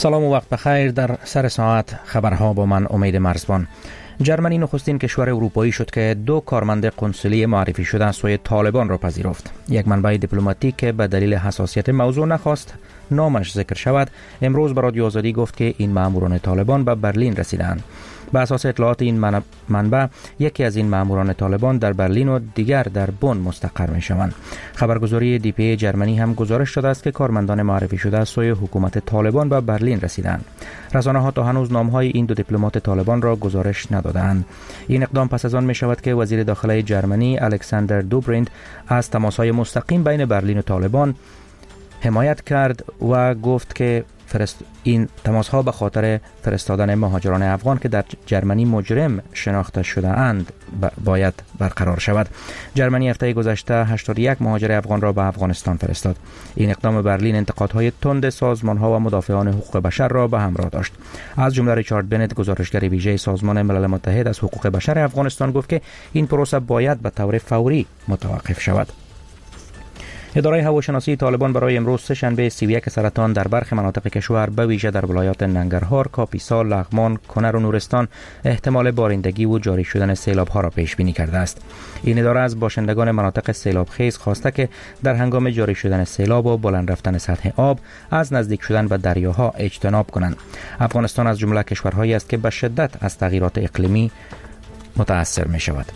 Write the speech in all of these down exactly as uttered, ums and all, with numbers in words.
سلام و وقت بخیر. در سر ساعت خبرها با من امید مرزبان. جرمنی نخستین کشور اروپایی شد که دو کارمند قنصلی معرفی شده از سوی طالبان را پذیرفت. یک منبع دیپلماتیک که به دلیل حساسیت موضوع نخواست نامش ذکر شود، امروز به رادیو آزادی گفت که این ماموران طالبان به برلین رسیدند. به اساس اطلاعات این منبع، یکی از این ماموران طالبان در برلین و دیگر در بن مستقر می شوند. خبرگزاری دی پی جرمنی هم گزارش داده است که کارمندان معرفی شده از سوی حکومت طالبان به برلین رسیدند. رسانه ها تا هنوز نامهای این دو دیپلمات طالبان را گزارش ندادند. این اقدام پس از آن می شود که وزیر داخلی جرمنی الکساندر دوبریند از تماس‌های مستقیم بین برلین و طالبان حمایت کرد و گفت که فرست این تماس ها به خاطر فرستادن مهاجران افغان که در جرمنی مجرم شناخته شده اند باید برقرار شود. جرمنی هفته گذشته هشتاد و یک مهاجر افغان را به افغانستان فرستاد. این اقدام برلین انتقادهای تند سازمان ها و مدافعان حقوق بشر را به همراه داشت. از جمله ریچارد بنت، گزارشگر ویژه سازمان ملل متحد از حقوق بشر افغانستان، گفت که این پروسه باید به طور فوری متوقف شود. اداره هواشناسی طالبان برای امروز سه شنبه سی و یک سرطان در برخی مناطق کشور به ویژه در ولایات ننگرهار، کاپیسا، لغمان، کنر و نورستان احتمال بارندگی و جاری شدن سیلاب ها را پیش بینی کرده است. این اداره از باشندگان مناطق سیلاب خیز خواسته که در هنگام جاری شدن سیلاب و بلند رفتن سطح آب از نزدیک شدن به دریاها اجتناب کنند. افغانستان از جمله کشورهایی است که به شدت از تغییرات اقلیمی متاثر می شود.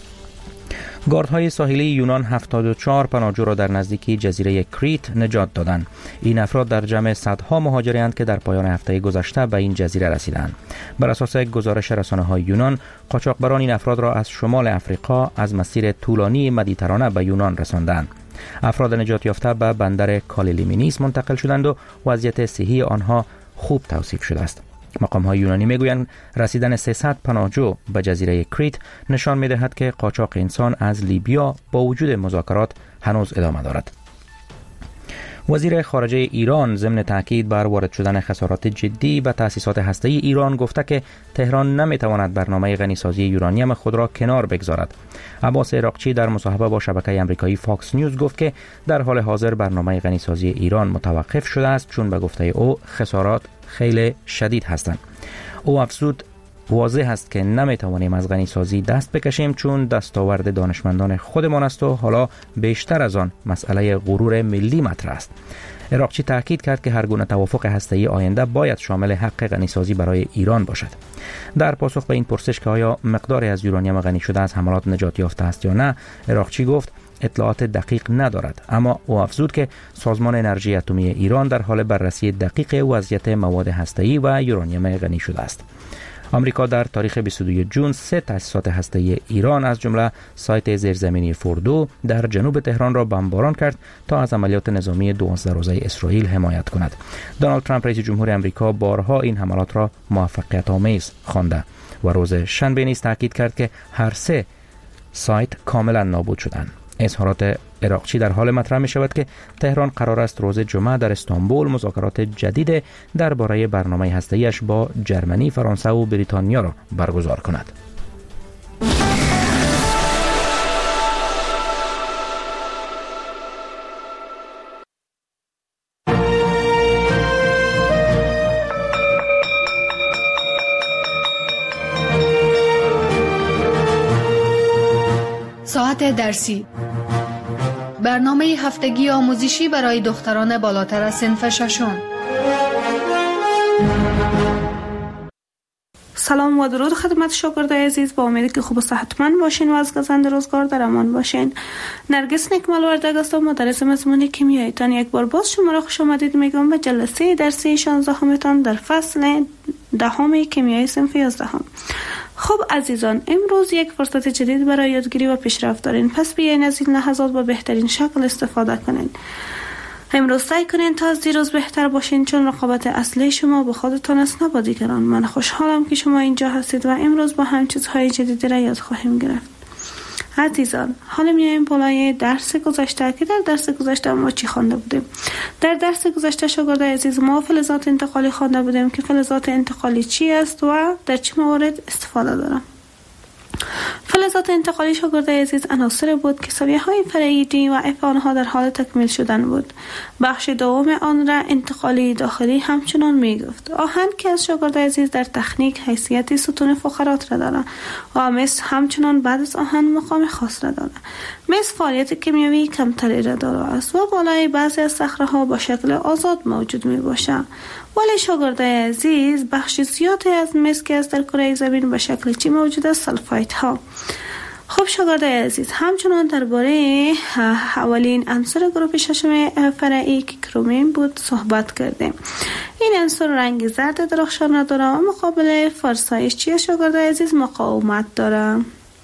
گاردهای ساحلی یونان هفتاد و چهار پناهجو را در نزدیکی جزیره کریت نجات دادند. این افراد در جمع صدها مهاجرند که در پایان هفته گذشته به این جزیره رسیدند. بر اساس گزارش رسانه‌های یونان، قاچاقبران این افراد را از شمال افریقا از مسیر طولانی مدیترانه به یونان رساندند. افراد نجات یافته به بندر کالیلیمینیس منتقل شدند و وضعیت صحی آنها خوب توصیف شده است. مقام‌های یونانی میگویند رسیدن سیصد پناهجو به جزیره کریت نشان می‌دهد که قاچاق انسان از لیبیا با وجود مذاکرات هنوز ادامه دارد. وزیر خارجه ایران ضمن تاکید بر وارد شدن خسارات جدی به تأسیسات هسته‌ای ایران گفته که تهران نمی‌تواند برنامه غنیسازی یورانیم خود را کنار بگذارد. عباس عراقچی در مصاحبه با شبکه آمریکایی فاکس نیوز گفت که در حال حاضر برنامه غنیسازی ایران متوقف شده است، چون به گفته او خسارات خیلی شدید هستند. او افزود واضح است که نمیتوانیم از غنیسازی دست بکشیم، چون دستاورد دانشمندان خودمان است و حالا بیشتر از آن مسئله غرور ملی مطرح است. عراقچی تاکید کرد که هر گونه توافق هسته‌ای آینده باید شامل حق غنیسازی برای ایران باشد. در پاسخ به این پرسش که آیا مقداری از یورانیم غنی شده از حملات نجات یافته است یا نه، عراقچی گفت اطلاعات دقیق ندارد، اما او افزود که سازمان انرژی اتمی ایران در حال بررسی دقیق وضعیت مواد هسته‌ای و یورانیم غنی شده است. آمریکا در تاریخ بیست و دو ژوئن سه تأسیسات هسته‌ای ایران از جمله سایت زیرزمینی فوردو در جنوب تهران را بمباران کرد تا از عملیات نظامی دوازده روزه اسرائیل حمایت کند. دونالد ترامپ رئیس جمهور آمریکا بارها این حملات را موفقیت آمیز خوانده و روز شنبه نیز تاکید کرد که هر سه سایت کاملا نابود شدند. اظهارات عراقچی در حال مطرح می شود که تهران قرار است روز جمعه در استانبول مذاکرات جدید درباره برنامه هسته‌ایش با جرمنی، فرانسه و بریتانیا را برگزار کند. ساعت درسی، برنامه هفتگی آموزشی برای دختران بالاتر از صنف ششم. سلام و درود خدمت شاگردای عزیز، با امیدی که خوب و صحتمند باشین و از گزند روزگار در امان باشین. نرگس نکمل وردگ هستم، مدرس مضمون کیمیایی تان. یک بار باز شما را خوش آمدید میگم به جلسه درسی شانزدهم تان در فصل دهم کیمیای صنف یازدهم. خب عزیزان، امروز یک فرصت جدید برای یادگیری و پیشرفت دارین، پس بیاین از این لحظات با بهترین شکل استفاده کنین. امروز سعی کنین تا از دیروز بهتر باشین، چون رقابت اصلی شما با خودتان است نه با دیگران. من خوشحالم که شما اینجا هستید و امروز با هم چیزهای جدیدی را یاد خواهیم گرفت. عزیزان، حالا میایم بالای درس گذشته که در درس گذشته ما چی خوانده بودیم. در درس گذشته شاگردای عزیز ما فلزات انتقالی خوانده بودیم که فلزات انتقالی چی است و در چه موارد استفاده دارم. فلزات انتقالی شاگرد عزیز عناصر بود که سویه های فرعی دی و اف آنها در حال تکمیل شدن بود. بخش دوم آن را انتقالی داخلی همچنان می گفت. آهن که از شاگرد عزیز در تکنیک حیثیت ستون فقرات را دارد و مس همچنان بعد از آهن مقام خاص را دارد. مس فعالیت کیمیایی کمتری را دارد است و بالای بعضی از صخره ها با شکل آزاد موجود می باشد. ولی شاگرد عزیز بخش زیادی از مس که از در کره زمین به شکل چی موجود است؟ سلفایت ها. خب شاگرد عزیز همچنان درباره اولین عنصر گروه ششم فرعی که کرومیم بود صحبت کردیم. این عنصر رنگ زرد درخشان داره و مقابل فرسایش چیه شاگرد عزیز؟ مقاومت داره.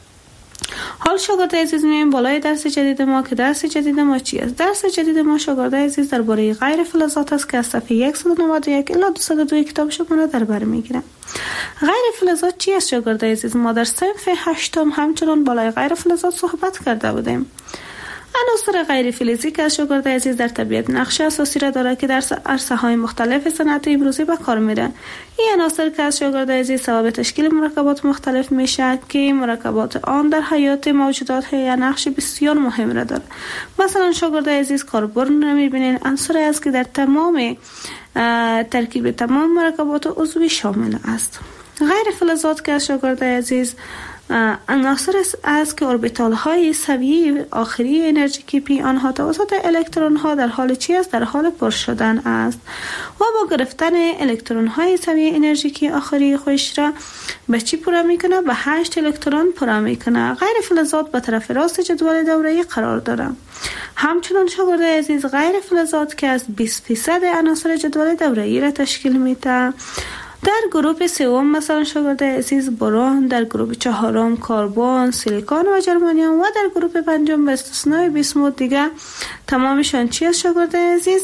حال شاگرد عزیز میایم بالای درس جدید ما که درس جدید ما چی است؟ درس جدید ما شاگرد عزیز درباره غیر فلزات است که از صفحه صد و نود و یک الی دویست و دو کتاب شما را در بر میگیرم. غیر فلزات چی است شاگرد عزیز؟ ما در صنف هشتم همچنان بالای غیر فلزات صحبت کرده بودیم. عناصر غیر فلزی که از شاگرد عزیز در طبیعت نقش اساسی را دارد که در عرصه های مختلف صنعت امروزی به کار میره. این عناصر که از شاگرد عزیز سبب تشکیل مرکبات مختلف میشه که مرکبات آن در حیات موجودات یا نقش بسیار مهم را دارد. مثلا شاگرد عزیز کربن را میبینین عنصری است که در تمام ترکیب تمام مرکبات عضوی شامل است. غیر فلزات که از شاگرد عزیز عناصر است که اوربیتال های سویه آخری انرژی پی آنها توسط الکترون ها در حال چی است؟ در حال پر شدن است و با گرفتن الکترون های سویه انرژی آخری خودش را به چی پر میکنه؟ به هشت الکترون پر میکنه. غیر فلزات به طرف راست جدول دوره‌ای قرار داره. همچنان شاگرد عزیز غیر فلزات که از بیست درصد عناصر جدول دوره‌ای را تشکیل میده. در گروه سوم مثلا شاگرد عزیز برون، در گروه چهارم کربن، سیلیکون و ژرمانیوم و در گروه پنجم به استثنای بیسموت دیگه تمامشان چی است شاگرد عزیز؟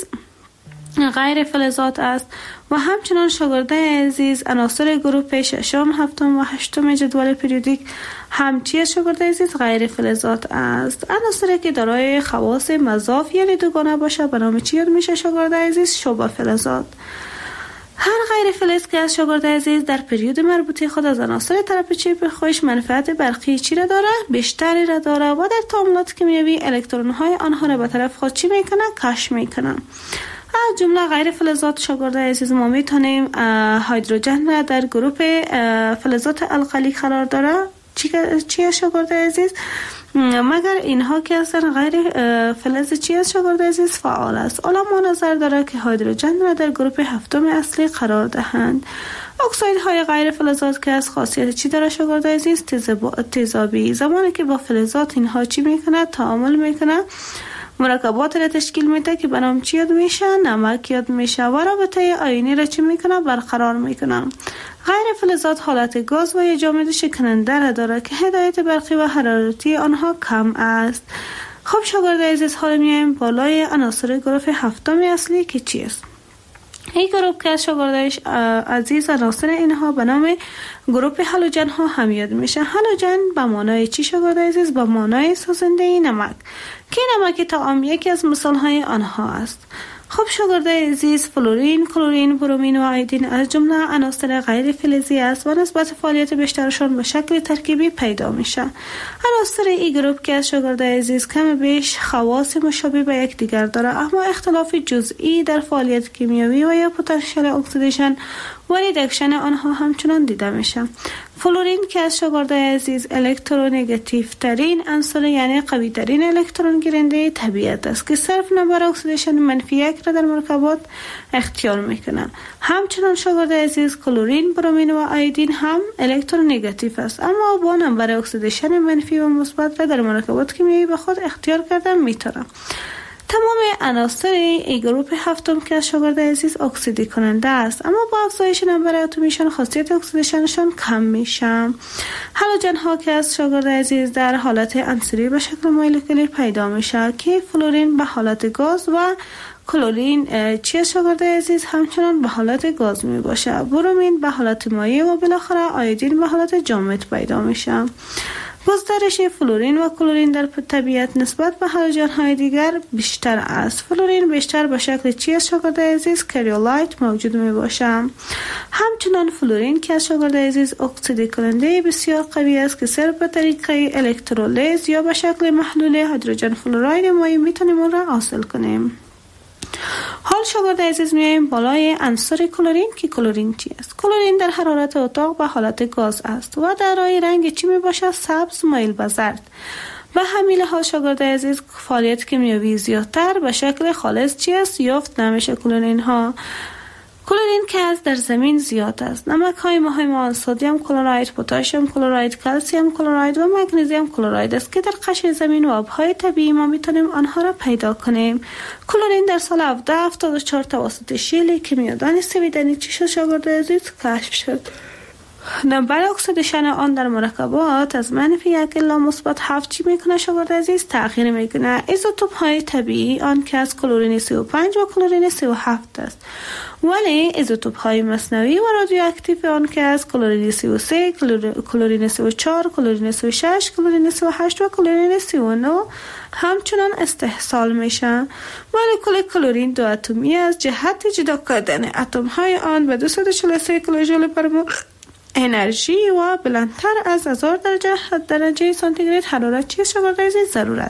غیر فلزات است. و همچنان شاگرد عزیز عناصر گروه ششم، هفتم و هشتم جدول پریودیک هم چی است شاگرد عزیز؟ غیر فلزات است. عناصری که دارای خواص مضاف یعنی دوگانه باشه به نام چی یاد میشه شاگرد عزیز؟ شبه فلزات. هر غیر فلز که از شاگرد عزیز در پریود مربوطه خود از عناصر طرف چپ خودش منفعت برقی چی را داره؟ بیشتری را داره و در تعاملات کیمیایی الکترون های آنها را به طرف خود چی میکنه؟ کش میکنه. از جمله غیر فلزات شاگرد عزیز ما میتونیم هیدروژن را در گروه فلزات القلی قرار داره. چی چی شاگرد عزیز؟ مگر اینها که اصلا غیر فلز چی است شاگرد عزیز؟ فعال است. علما نظر داره که هیدروژن را در گروه هفتم اصلی قرار دهند. اکساید های غیر فلزات که از خاصیت چی داره شاگرد عزیز؟ تیزابی. زمانی که با فلزات اینها چی میکنه؟ تعامل میکنه، مرکبات را تشکیل میده که بنام چی یاد میشه؟ نمک یاد میشه و رابطه آیونی را چی میکنه؟ برقرار میکنه. غیر فلزات حالت گاز و یا جامد شکننده را داره که هدایت برقی و حرارتی آنها کم است. خب شاگرد عزیز حالا میایم بالای عناصر گروه هفتم اصلی که چی است؟ این گروه که از شاگرد عزیز عناصر اینها به نام گروه هالوژن ها هم یاد میشه. هالوژن به معنای چی شاگرد عزیز؟ به معنای سازنده نمک که نمک طعام یکی از مثال های آنها است. خب شاگرد عزیز فلورین، کلورین، برومین و آیودین از جمله عناصر غیر فلزی است و نسبت فعالیت بیشترشان به شکل ترکیبی پیدا میشه. عناصر این گروه که از شاگرد عزیز کم بیش خواص مشابه به یکدیگر داره اما اختلاف جزئی در فعالیت کیمیایی و یا پتانسیل اکسیدیشن و ریدکشن آنها همچنان دیده میشه. فلورین که از شاگرد عزیز الکترونگاتیو ترین عنصر یعنی قوی ترین الکترون گیرنده طبیعت است که صرف نمبر اکسیدیشن منفی یک را در مرکبات اختیار میکنه. همچنان شاگرد عزیز کلورین، برومین و آیودین هم الکترونگاتیو است اما با نمبر اکسیدیشن منفی و مثبت را در مرکبات کیمیایی به خود اختیار کردن میتونه. تمام عناصر ای گروه هفتم که از شاگرد عزیز اکسیدی کننده است اما با افزایش نمبر اتمیشان خاصیت اکسیدیشنشان کم میشه. هالوژن ها که از شاگرد عزیز در حالت عنصری به شکل مولکولی پیدا میشه که فلورین به حالت گاز و کلورین چی شاگرد عزیز همچنان به حالت گاز می باشه. برومین به حالت مایع و بالاخره آیودین به حالت جامد پیدا میشه. گسترش فلورین و کلورین در طبیعت نسبت به هالوژن‌های دیگر بیشتر است. فلورین بیشتر به شکل چی از شاگرد عزیز؟ کریولایت موجود می باشد. همچنان فلورین که از شاگرد عزیز اکسیده کننده بسیار قوی است که صرف به طریق الکترولیز یا به شکل محلول هیدروژن فلوراید مایع میتونیم اون را حاصل کنیم. حال شاگرد عزیز میایم بالای عنصر کلورین که کلورین چی است؟ کلورین در حرارت اتاق به حالت گاز است و در رای رنگ چی می باشد؟ سبز مایل به زرد. به همین لحاظ شاگرد عزیز فعالیت کیمیایی زیادتر به شکل خالص چی است؟ یافت نمیشه کلورین ها. کلورین که از در زمین زیاد است. نمک های مهم آن سدیم کلراید، پتاسیم کلراید، کلسیم کلراید و مگنیزیم کلراید است که در قشر زمین و آبهای طبیعی ما میتونیم آنها را پیدا کنیم. کلورین در سال هفده هفتاد و چهار توسط شیلی کیمیادان سویدنی چی شد شاگرد عزیز؟ کشف شد. نمبر اکسیدیشن آن در مرکبات از منفی یک الی مثبت هفت چی میکنه شاگرد عزیز؟ تغییر میکنه. ایزوتوپ های طبیعی آن که از کلورین سی و پنج و کلورین سی و هفت است، ولی ایزوتوپ های مصنوعی و رادیواکتیو آن که از کلورین سی و سه، کلورین سی و چهار، کلورین سی و شش، کلورین سی و هشت و کلورین سی و نه همچنان استحصال میشن. مولکول کلورین دو اتمی از جهت جدا کردن اتم های آن به دویست و چهل و سه کیلوژول پر مول انرژی و بلندتر از هزار درجه درجه سانتیگراد حرارت چی شاگرد عزیز ضرورت.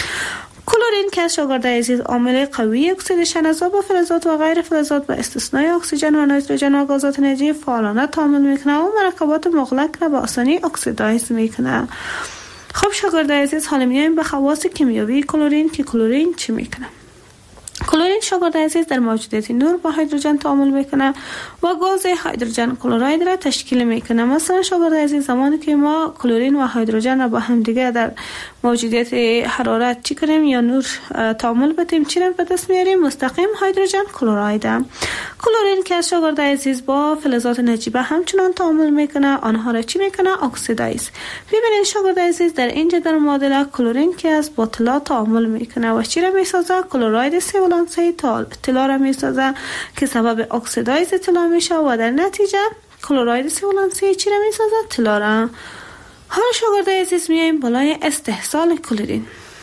کلورین که شاگرد عزیز عامل قوی اکسیدیشن از آب و فلزات و غیر فلزات به استثنای اکسیژن و نیتروژن و گازات انرژی فعالانه تعامل میکنه و مرکبات مغلق را به آسانی اکسیدایز میکنه. خب شاگرد عزیز حالا میایم به خواص کیمیایی کلورین که کلورین چی میکنه. کلورین شاگرد عزیز در موجودیت نور با هیدروژن تعامل میکنه و گاز هیدروژن کلراید را تشکیل میکنه. مثلا شاگرد عزیز زمانی که ما کلورین و هیدروژن را با هم دیگه در موجودیت حرارت چی کنیم یا نور تعامل بدیم چی را به دست میاریم؟ مستقیم هیدروژن کلراید. کلورین که شاگرد عزیز با فلزات نجیبه همچنان تعامل میکنه، آنها را چی میکنه؟ اکسیدایز. ببینید شاگرد عزیز در اینجا در معادله کلورین که از با طلا تعامل میکنه و چی را میسازه؟ کلراید سه ولانسی طلا را میسازه که سبب اکسیدایز طلا میشه و در نتیجه کلراید سه ولانسی چی را میسازه؟ طلا را. حالا شاگرد عزیز میایم بالای استحصال کلورین.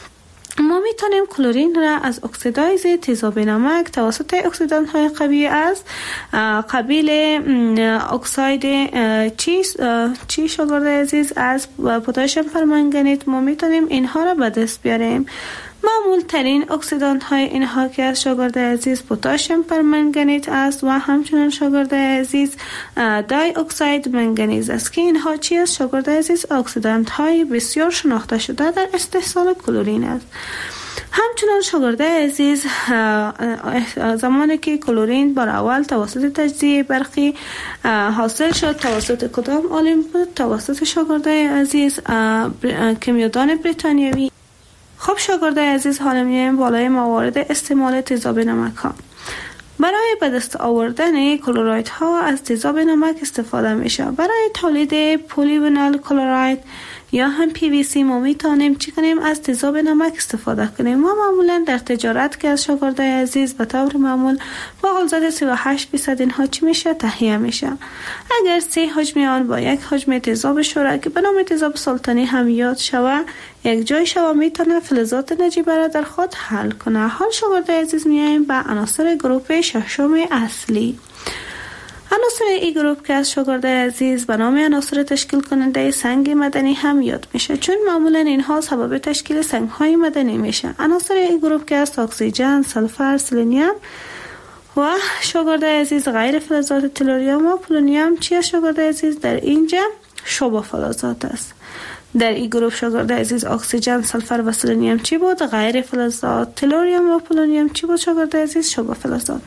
ما میتونیم کلورین را از اکسیدایز تیزاب نمک توسط اکسیدان های قوی از قبیل اکساید چی چی شاگرد عزیز از پتاسیم پرمنگنیت ما میتونیم اینها را به دست بیاریم. معمول ترین اکسیدان های اینها که از شاگرد عزیز پتاسیم پرمنگنیت است و همچنین شاگرد عزیز دای اکساید منگنیز است که اینها چی است شاگرد عزیز؟ اکسیدانت های بسیار شناخته شده در استحصال کلورین است. همچنان شاگرد عزیز زمانی که کلورین بر اول توسط تجزیه برقی حاصل شد توسط کدام عالم بود؟ توسط شاگرد عزیز کیمیادان بریتانیایی. خب شاگرد عزیز حالا میایم بالای موارد استعمال تیزاب نمک ها. برای به دست آوردن کلراید ها از تیزاب نمک استفاده میشه. برای تولید پلیوینال کلراید یا هم پی وی سی ما میتونیم چی کنیم؟ از تیزاب نمک استفاده کنیم. ما معمولا در تجارت که از شاگرد عزیز به طور معمول با غلظت سی و هشت درصد اینها چی میشه؟ تهیه میشه. اگر سه حجم آن با یک حجم تیزاب شوره که به نام تیزاب سلطانی هم یاد شوه یک جای شوه میتونه فلزات نجیبه را در خود حل کنه. حال شاگرد عزیز میایم به عناصر گروپ ششم اصلی. عناصر ای گروپ که از شاگرد عزیز به نام عناصر تشکیل کننده سنگ مدنی هم یاد میشه چون معمولا اینها سبب تشکیل سنگ های مدنی میشه. عناصر ای گروپ که از اکسیژن، سلفر، سلنیم و شاگرد عزیز غیر فلزات تلوریوم و پولونیوم چی است شاگرد عزیز؟ در اینجا شبه فلزات است. در این گروپ شاگرد عزیز اکسیژن، سلفر و سلنیم چی بود؟ غیر فلزات. تلوریوم و پولونیوم چی بود شاگرد عزیز؟ شبه فلزات.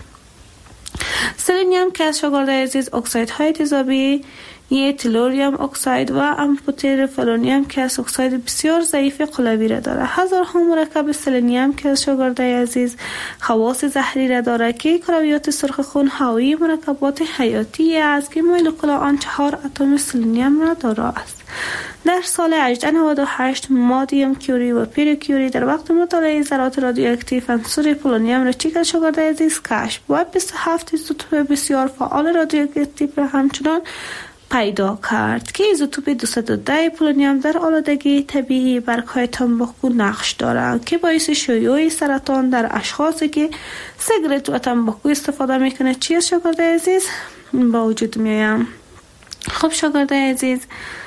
سلنیم که از شاگرد عزیز اکساید های تیزابی یه تلوریوم اکساید و امفوتر فلونیم که از اکساید بسیار ضعیف قلوی را داره. هزارها مرکب سلنیم که از شاگرد عزیز خواص زهری را داره که کرویات سرخ خون حاوی مرکبات حیاتی است که مولکول آن چهار اتم سلنیم را داره است. در سال هزار و هشتصد و نود و هشت مادیم کیوری و پیری کیوری در وقت مطالعه ذرات رادیواکتیو عنصر پولونیوم را چیکار شاگرد عزیز کشف و بیست و هفت ایزوتوپ بسیار فعال رادیواکتیو را همچنان پیدا کرد که ایزوتوپ دویست و ده پولونیوم در آلودگی طبیعی برگ‌های تنباکو نقش دارد که باعث شیوع سرطان در اشخاصی که سیگارت و تنباکو استفاده میکنه. چی است شاگرد عزیز؟ با وجود میایم. خب شاگرد عزیز،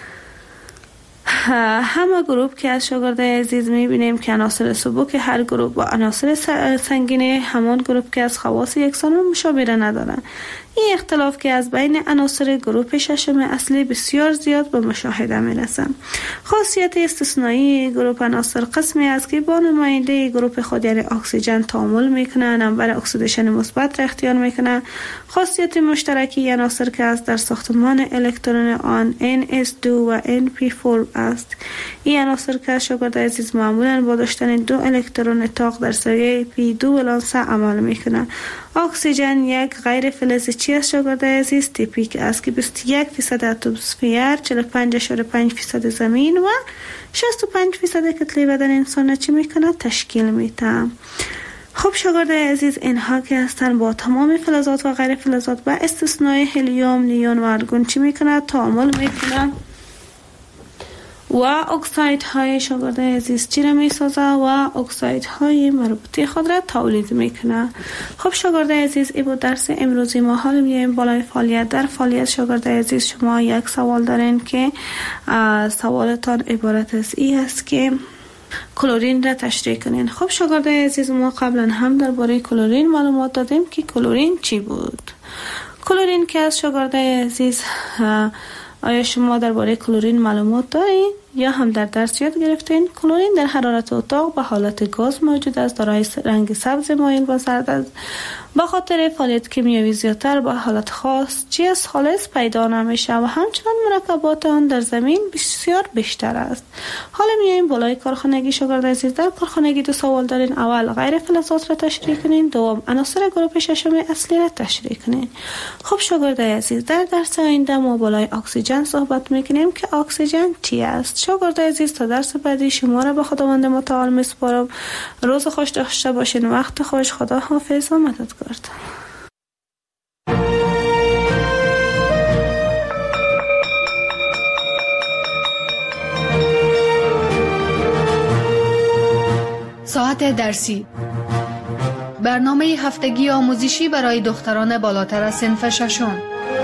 همه گروپ که از شاگرد عزیز میبینیم که عناصر سبک هر گروپ و عناصر سنگین همان گروپ که از خواص یکسان و مشابه ندارند. این اختلاف که از بین عناصر گروپ ششم اصلی بسیار زیاد به مشاهده میرسد. خاصیت استثنایی گروپ عناصر قسمی است که با نماینده گروپ خود یعنی اکسیژن تعامل میکنند، نمبر اکسیدیشن مثبت را اختیار میکنند. خاصیت مشترکی عناصر که است در ساختمان الکترون آن ان اس دو و ان پی فور است. این عناصر که شاگرد عزیز معمولا با داشتن دو الکترون طاق در سایه پی دو ولانس عمل میکنند. اکسیژن یک غیر فلزی چی است شاگرد عزیز؟ تیپیک است که بیست و یک فیصد اتمسفیر، چهل و پنج اشاره پنج فیصد زمین و شصت و پنج فیصد کتله بدن انسان چی میکنه؟ تشکیل میده. خب شاگرد عزیز، اینها که هستن با تمام فلزات و غیر فلزات با استثنای هلیوم، نیون و ارگون چی میکنه؟ تعامل میکنه و اکساید های شاگرد عزیز چی را می سازه؟ و اکساید های مربوطه خود را تولید میکنه. خب شاگرد عزیز، این بود درس امروزی ما. حال میایم بالای فعالیت. در فعالیت شاگرد عزیز شما یک سوال دارین که سوالتان عبارت از این است که کلورین را تشریح کنین. خب شاگرد عزیز، ما قبلا هم درباره کلورین معلومات دادیم که کلورین چی بود. کلورین که از شاگرد عزیز، آیا شما درباره کلورین معلومات دارید یا هم در درس یاد گرفتین؟ کلورین در حرارت اتاق به حالت گاز موجود است، دارای رنگ سبز مایل و زرد است. به خاطر فعالیت کیمیایی زیادتر به حالت خاص چیز خالص پیدا نمیشه و همچنان مرکبات آن در زمین بسیار بیشتر است. حالا میایم بالای کارخانگی. شاگرد عزیز، در کارخانگی دو سوال دارین. اول غیر فلزات را تشریح کنین، دوم عناصر گروپ ششم اصلی را تشریح کنین. خب شاگرد عزیز، در درس آینده ما بالای اکسیژن صحبت میکنیم که اکسیژن چی است. شاگرد عزیز، تا درس بعدی شما را به خداوند متعال میسپارم. روز خوش داشته باشین. وقت خوش. خدا حافظ و مددگار. ساعت درسی، برنامه هفتگی آموزشی برای دختران بالاتر از صنف ششم.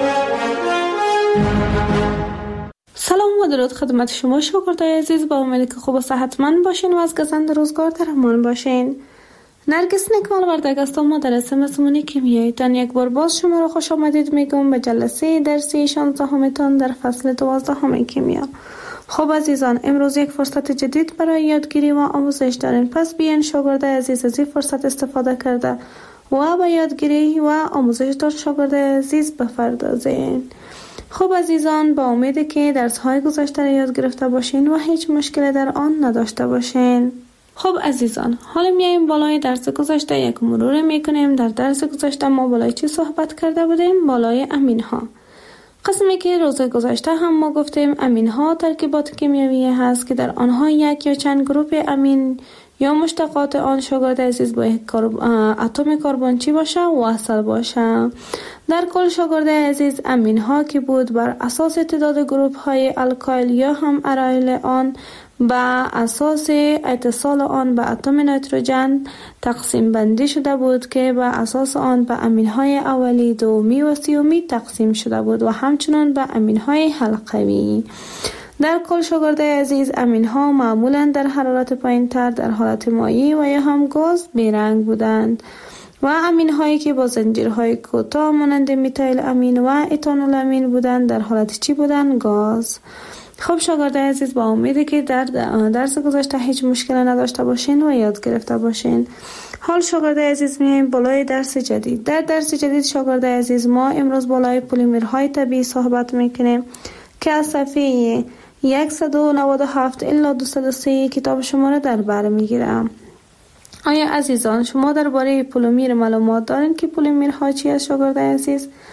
سلام و درود خدمت شما شاگردای عزیز. با امید که خوب و صحتمند باشین و از گزند روزگار در امان باشین. نرگس نکمال وردگست مدرس مضمون کیمیایی تان یک بار باز شما را خوش آمدید میگم به جلسه درسی شانزدهم تان در فصل دوازدهم کیمیا. خب عزیزان، امروز یک فرصت جدید برای یادگیری و آموزش دارین. پس بیاین شاگرد عزیز از این فرصت استفاده کرده و به یادگیری و آموزش دار شاگرد عزیز بپردازین. خب عزیزان، با امید که درس های گذشته را یاد گرفته باشین و هیچ مشکلی در آن نداشته باشین. خب عزیزان، حالا میایم بالای درس گذشته یک مرور میکنیم. در درس گذشته ما بالای چی صحبت کرده بودیم؟ بالای امین ها. قسمی که روز گذشته هم ما گفتیم امین ها ترکیبات کیمیایی هست که در آنها یک یا چند گروپ امین یا مشتقات آن شاگرد عزیز با یک اتم کربن چی باشه؟ وصل باشه. در کل شاگرد عزیز امین ها که بود بر اساس تعداد گروپ های الکایل یا هم ارایل آن با اساس اتصال آن به اتم نیتروژن تقسیم بندی شده بود که با اساس آن به امین های اولی، دومی و سیومی تقسیم شده بود و همچنان به امین های حلقوی. در کل شاگرد عزیز امین ها معمولا در حرارت پایین تر در حالت مایع و یا هم گاز بیرنگ بودند و امین هایی که با زنجیرهای کوتاه مانند میتایل امین و اتانول امین بودند در حالت چی بودند؟ گاز. خب شاگرد عزیز، با امیدی که در درس گذشته هیچ مشکل نداشته باشین و یاد گرفته باشین. حال شاگرد عزیز میایم بالای درس جدید. در درس جدید شاگرد عزیز ما امروز بالای پلیمرهای طبیعی صحبت میکنیم که از صفحه صد و نود و هفت الی دویست و سه کتاب شما را در بر میگیرم. آیا عزیزان شما درباره پلیمر معلومات دارین که پلیمرها چی است شاگرد عزیز؟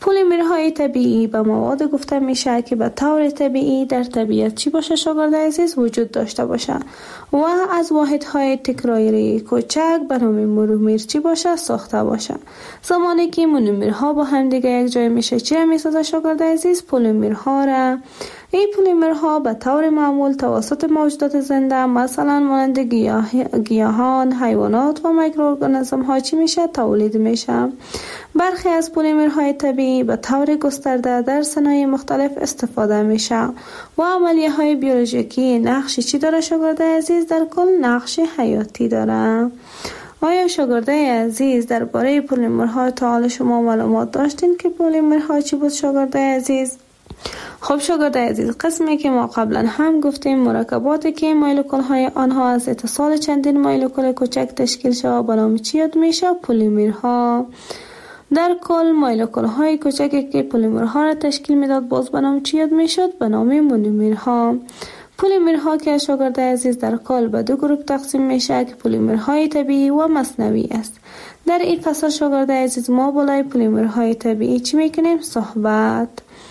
پلیمرهای طبیعی به مواد گفته میشه که به طور طبیعی در طبیعت چی باشه شاگرد عزیز وجود داشته باشه و از واحدهای تکراری کوچک به نام مونومر چی باشه ساخته باشه. زمانی که مونومرها با هم دیگه یک جای میشه چی را میسازه شاگرد عزیز؟ پلیمرها را. این پلیمرها به طور معمول توسط موجودات زنده مثلا مانند گیاه، گیاهان، حیوانات و میکروارگانیسم ها چی میشه؟ تولید میشه. برخی از پلیمرهای طبیعی به طور گسترده در صنایع مختلف استفاده میشه و عملیه های بیولوژیکی نقش چی داره شاگرد عزیز؟ در کل نقش حیاتی داره. آیا شاگرده عزیز درباره پلیمرها تا حال شما معلومات داشتین که پلیمرها چی بود شاگرده عزیز؟ خب شاگرد عزیز، قسمی که ما قبلا هم گفتیم مرکباتی که مولکول های آنها از اتصال چندین مولکول کوچک تشکیل شده به نام چی یاد میشه؟ پلیمرها. در کل مولکول های کوچکی که پلیمرها را تشکیل میداد باز به نام چی یاد میشد؟ به نام مونومرها. پلیمرها که شاگرد عزیز در کل به دو گروه تقسیم میشه که پلیمرهای طبیعی و مصنوعی است. در این فصل شاگرد عزیز ما بالای پلیمرهای طبیعی چی میکنیم؟ صحبت.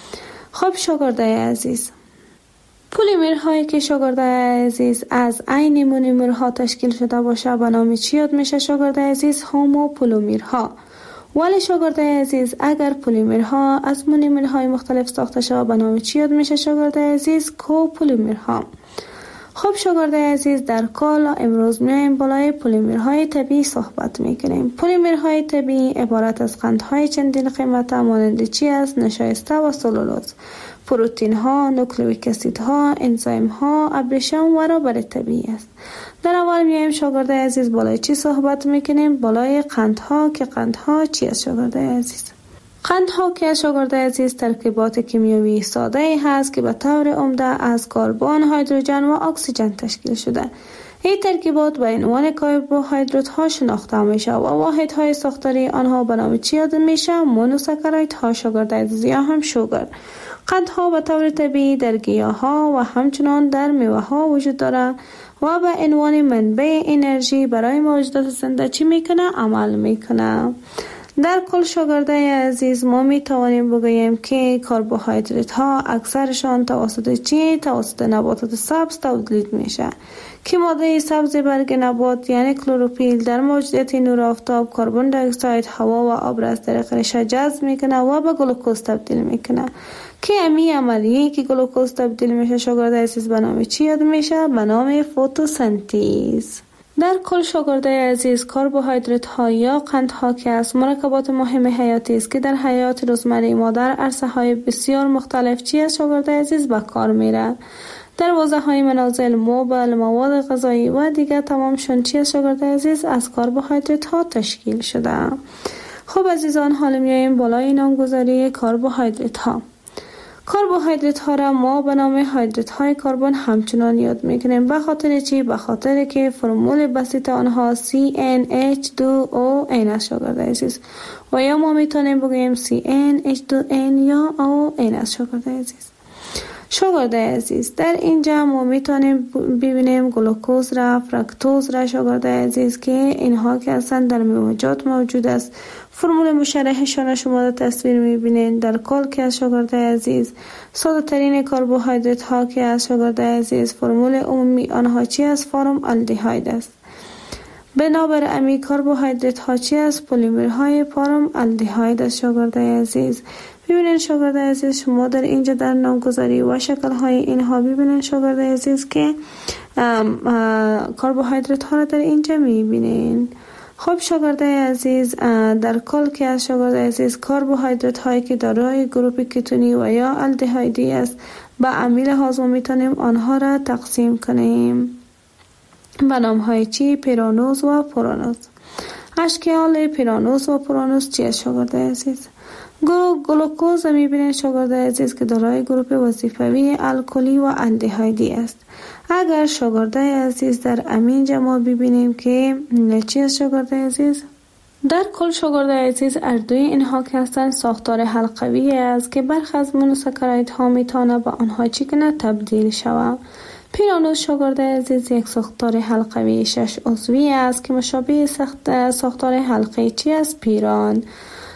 خب شاگرد عزیز، پلیمرهایی که شاگرد عزیز از عین مونومرها تشکیل شده باشه به نام چی یاد میشه شاگرد عزیز؟ هوموپولیمرها. ولی شاگرد عزیز اگر پلیمرها از مونومرهای مختلف ساخته شده به نام چی یاد میشه شاگرد عزیز؟ کوپولیمرها. خب شاگرد عزیز، در کل امروز میایم بالای پلیمرهای طبیعی صحبت میکنیم. پلیمرهای طبیعی عبارت از قندهای چندین قیمت مانند چی است؟ نشایسته و سلولوز، پروتین ها، نوکلئیک اسید ها، انزیم ها، ابریشم و رابر طبیعی است. در اول میایم شاگرد عزیز بالای چی صحبت میکنیم؟ بالای قندها که قندها چی است شاگرد عزیز؟ قندها که شاگرد عزیز ترکیبات کیمیایی ساده ای هست که به طور عمده از کربن، هیدروژن و اکسیژن تشکیل شده. این ترکیبات به عنوان کربوهیدرات ها شناخته میشه و واحدهای ساختاری آنها به نام چی یاد میشه؟ مونوساکاراید ها شاگرد عزیز یا هم شوگر. قندها به طور طبیعی در گیاه ها و همچنان در میوه ها وجود داره و به عنوان منبع انرژی برای موجودات زنده چی میکنه؟ عمل میکنه. در کل شاگرد عزیز ما می توانیم بگوییم که کربوهیدرات ها اکثرشان توسط چی؟ توسط نباتات سبز تولید میشه که ماده سبز برگ نبات یعنی کلروفیل در موجودیت نور آفتاب کربن دی اکساید، هوا و آب را از طریق ریشه جذب میکنه و به گلوکوز تبدیل میکنه که امی عملیه که گلوکوز تبدیل میشه شاگرد عزیز به نام چی یاد میشه؟ به نام فتوسنتز. در کل شاگرد عزیز کربوهیدرات ها یا قندها که از مرکبات مهم حیاتی است که در حیات روزمره ما در عرصه های بسیار مختلف چی است شاگرد عزیز به کار میره. در حوزه های منازل، موبل، مواد غذایی و دیگر تمامشون چی است شاگرد عزیز؟ از کربوهیدرات ها تشکیل شده. خب عزیزان، حالا میایم بالای نامگذاری کربوهیدرات ها. کربوهیدرات ها را ما به نام هیدرات های کربن همچنان یاد میکنیم. به خاطر چی؟ به خاطر که فرمول بسیط آنها سی ان اچ دو او ان است شاگرد عزیز و یا ما میتونیم بگوییم سی ان اچ دو ان یا او ان است شاگرد عزیز. شاگرد عزیز، در اینجا ما میتونیم ببینیم گلوکوز را، فرکتوز را شاگرد عزیز که اینها که اصلا در میوه‌جات موجود است. فرمول مشرحشان شما در تصویر میبینید. در کل که از شاگرد عزیز ساده ترین کربوهیدرات ها که از شاگرد عزیز فرمول عمومی آنها چی است؟ فرم آلدهاید است. بنابر امی کربوهیدرات ها چی است؟ پلیمرهای فرم آلدهاید است شاگرد عزیز. ببینید شاگرد عزیز، شما در اینجا در نامگذاری و شکل های اینها ببینید شاگرد عزیز که کربوهیدرات ها را در اینجا میبینید. خب شاگرد عزیز، در کل که از شاگرد عزیز کربوهیدرات هایی که دارای گروپ کتونی و یا آلدهایدی است به امیل هاضمه میتونیم آنها را تقسیم کنیم به نام های چی؟ پیرانوز و پرانوز. اشکال پیرانوز و پرانوز چی است شاگرد عزیز؟ گلوکوز میبینید شاگرد عزیز که دارای گروپ وظیفوی الکلی و آلدهایدی است. اگر شاگرد عزیز در امین جمع ببینیم که چی است شاگرد عزیز؟ در کل شاگرد عزیز اردوی اینها که هستند ساختار حلقوی است که برخی از مونوساکاراید ها میتونه به آنها چی کنه؟ تبدیل شود. پیرانوز شاگرد عزیز یک ساختار حلقوی شش عضوی است که مشابه ساختار حلقه چی است؟ پیران.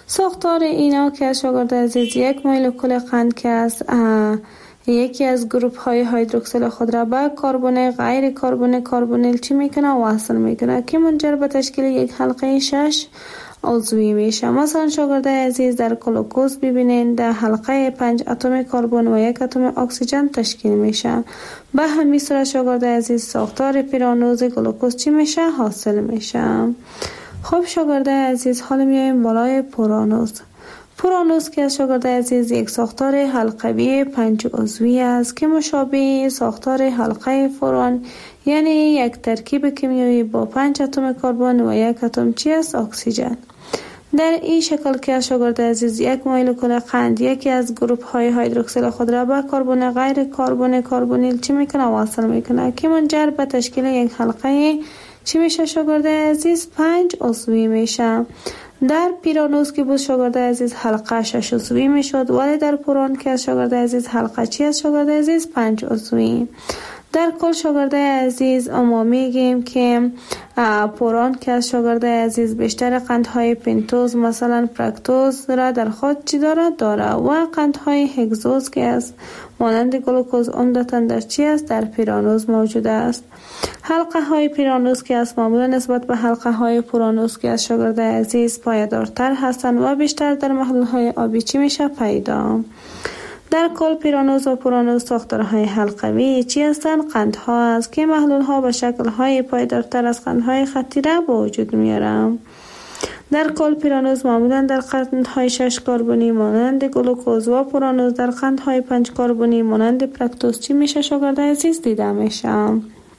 ساختار اینا که شاگرد عزیز یک مولکول قند که است یکی از گروپ های هیدروکسیل خود را به کربن غیر کربن کربونیل چی میکنه وصل میکنه که منجر به تشکیل یک حلقه شش عضوی میشه. مثلا شاگرد عزیز در گلوکوز ببینید در حلقه پنج اتم کربن و یک اتم اکسیژن تشکیل میشه. به همین صورت شاگرد عزیز ساختار پیرانوز گلوکوز چی میشه حاصل میشه. خب شاگرد عزیز حالا میایم بالای پرانوز. پرانوز که شاگرد عزیز یک ساختار حلقوی پنج عضوی است که مشابه ساختار حلقه فران، یعنی یک ترکیب کیمیایی با پنج اتم کربن و یک اتم چی است اکسیژن. در این شکل که شاگرد عزیز یک مولکول قند یکی از گروپ های هیدروکسیل خود را به کربن غیر کربن کربونیل چی میکنه وصل میکنه که منجر به تشکیل یک حلقه چی میشه شاگرد عزیز پنج عضوی میشه. در پیرانوز که بود شاگرد عزیز حلقه شش عضوی میشد، ولی در پران که شاگرد عزیز حلقه چی است شاگرد عزیز پنج عضوی. در کل شاگرد عزیز اما میگیم که پران که شاگرد عزیز بیشتر قندهای پنتوز مثلا فرکتوز را در خود چی داره داره و قندهای هگزوز که است مانند گلوکوز عمدتاً در چی است در پیرانوز موجود است. حلقه های پیرانوز که است معمولا نسبت به حلقه های پرانوز که از شاگرد عزیز پایدارتر هستند و بیشتر در محلول های آبی چی میشه پیدا. در کل پیرانوز و پرانوز ساختارهای حلقوی چی هستند؟ قندها است که محلول ها به شکل های پایدارتر از قندهای خطی را به وجود میارند. در کل پیرانوز معمولا در قندهای شش کربنی مانند گلوکوز و پرانوز در قندهای پنج کربنی مانند فرکتوز چی میشه شاگرد عزیز دیده میشه.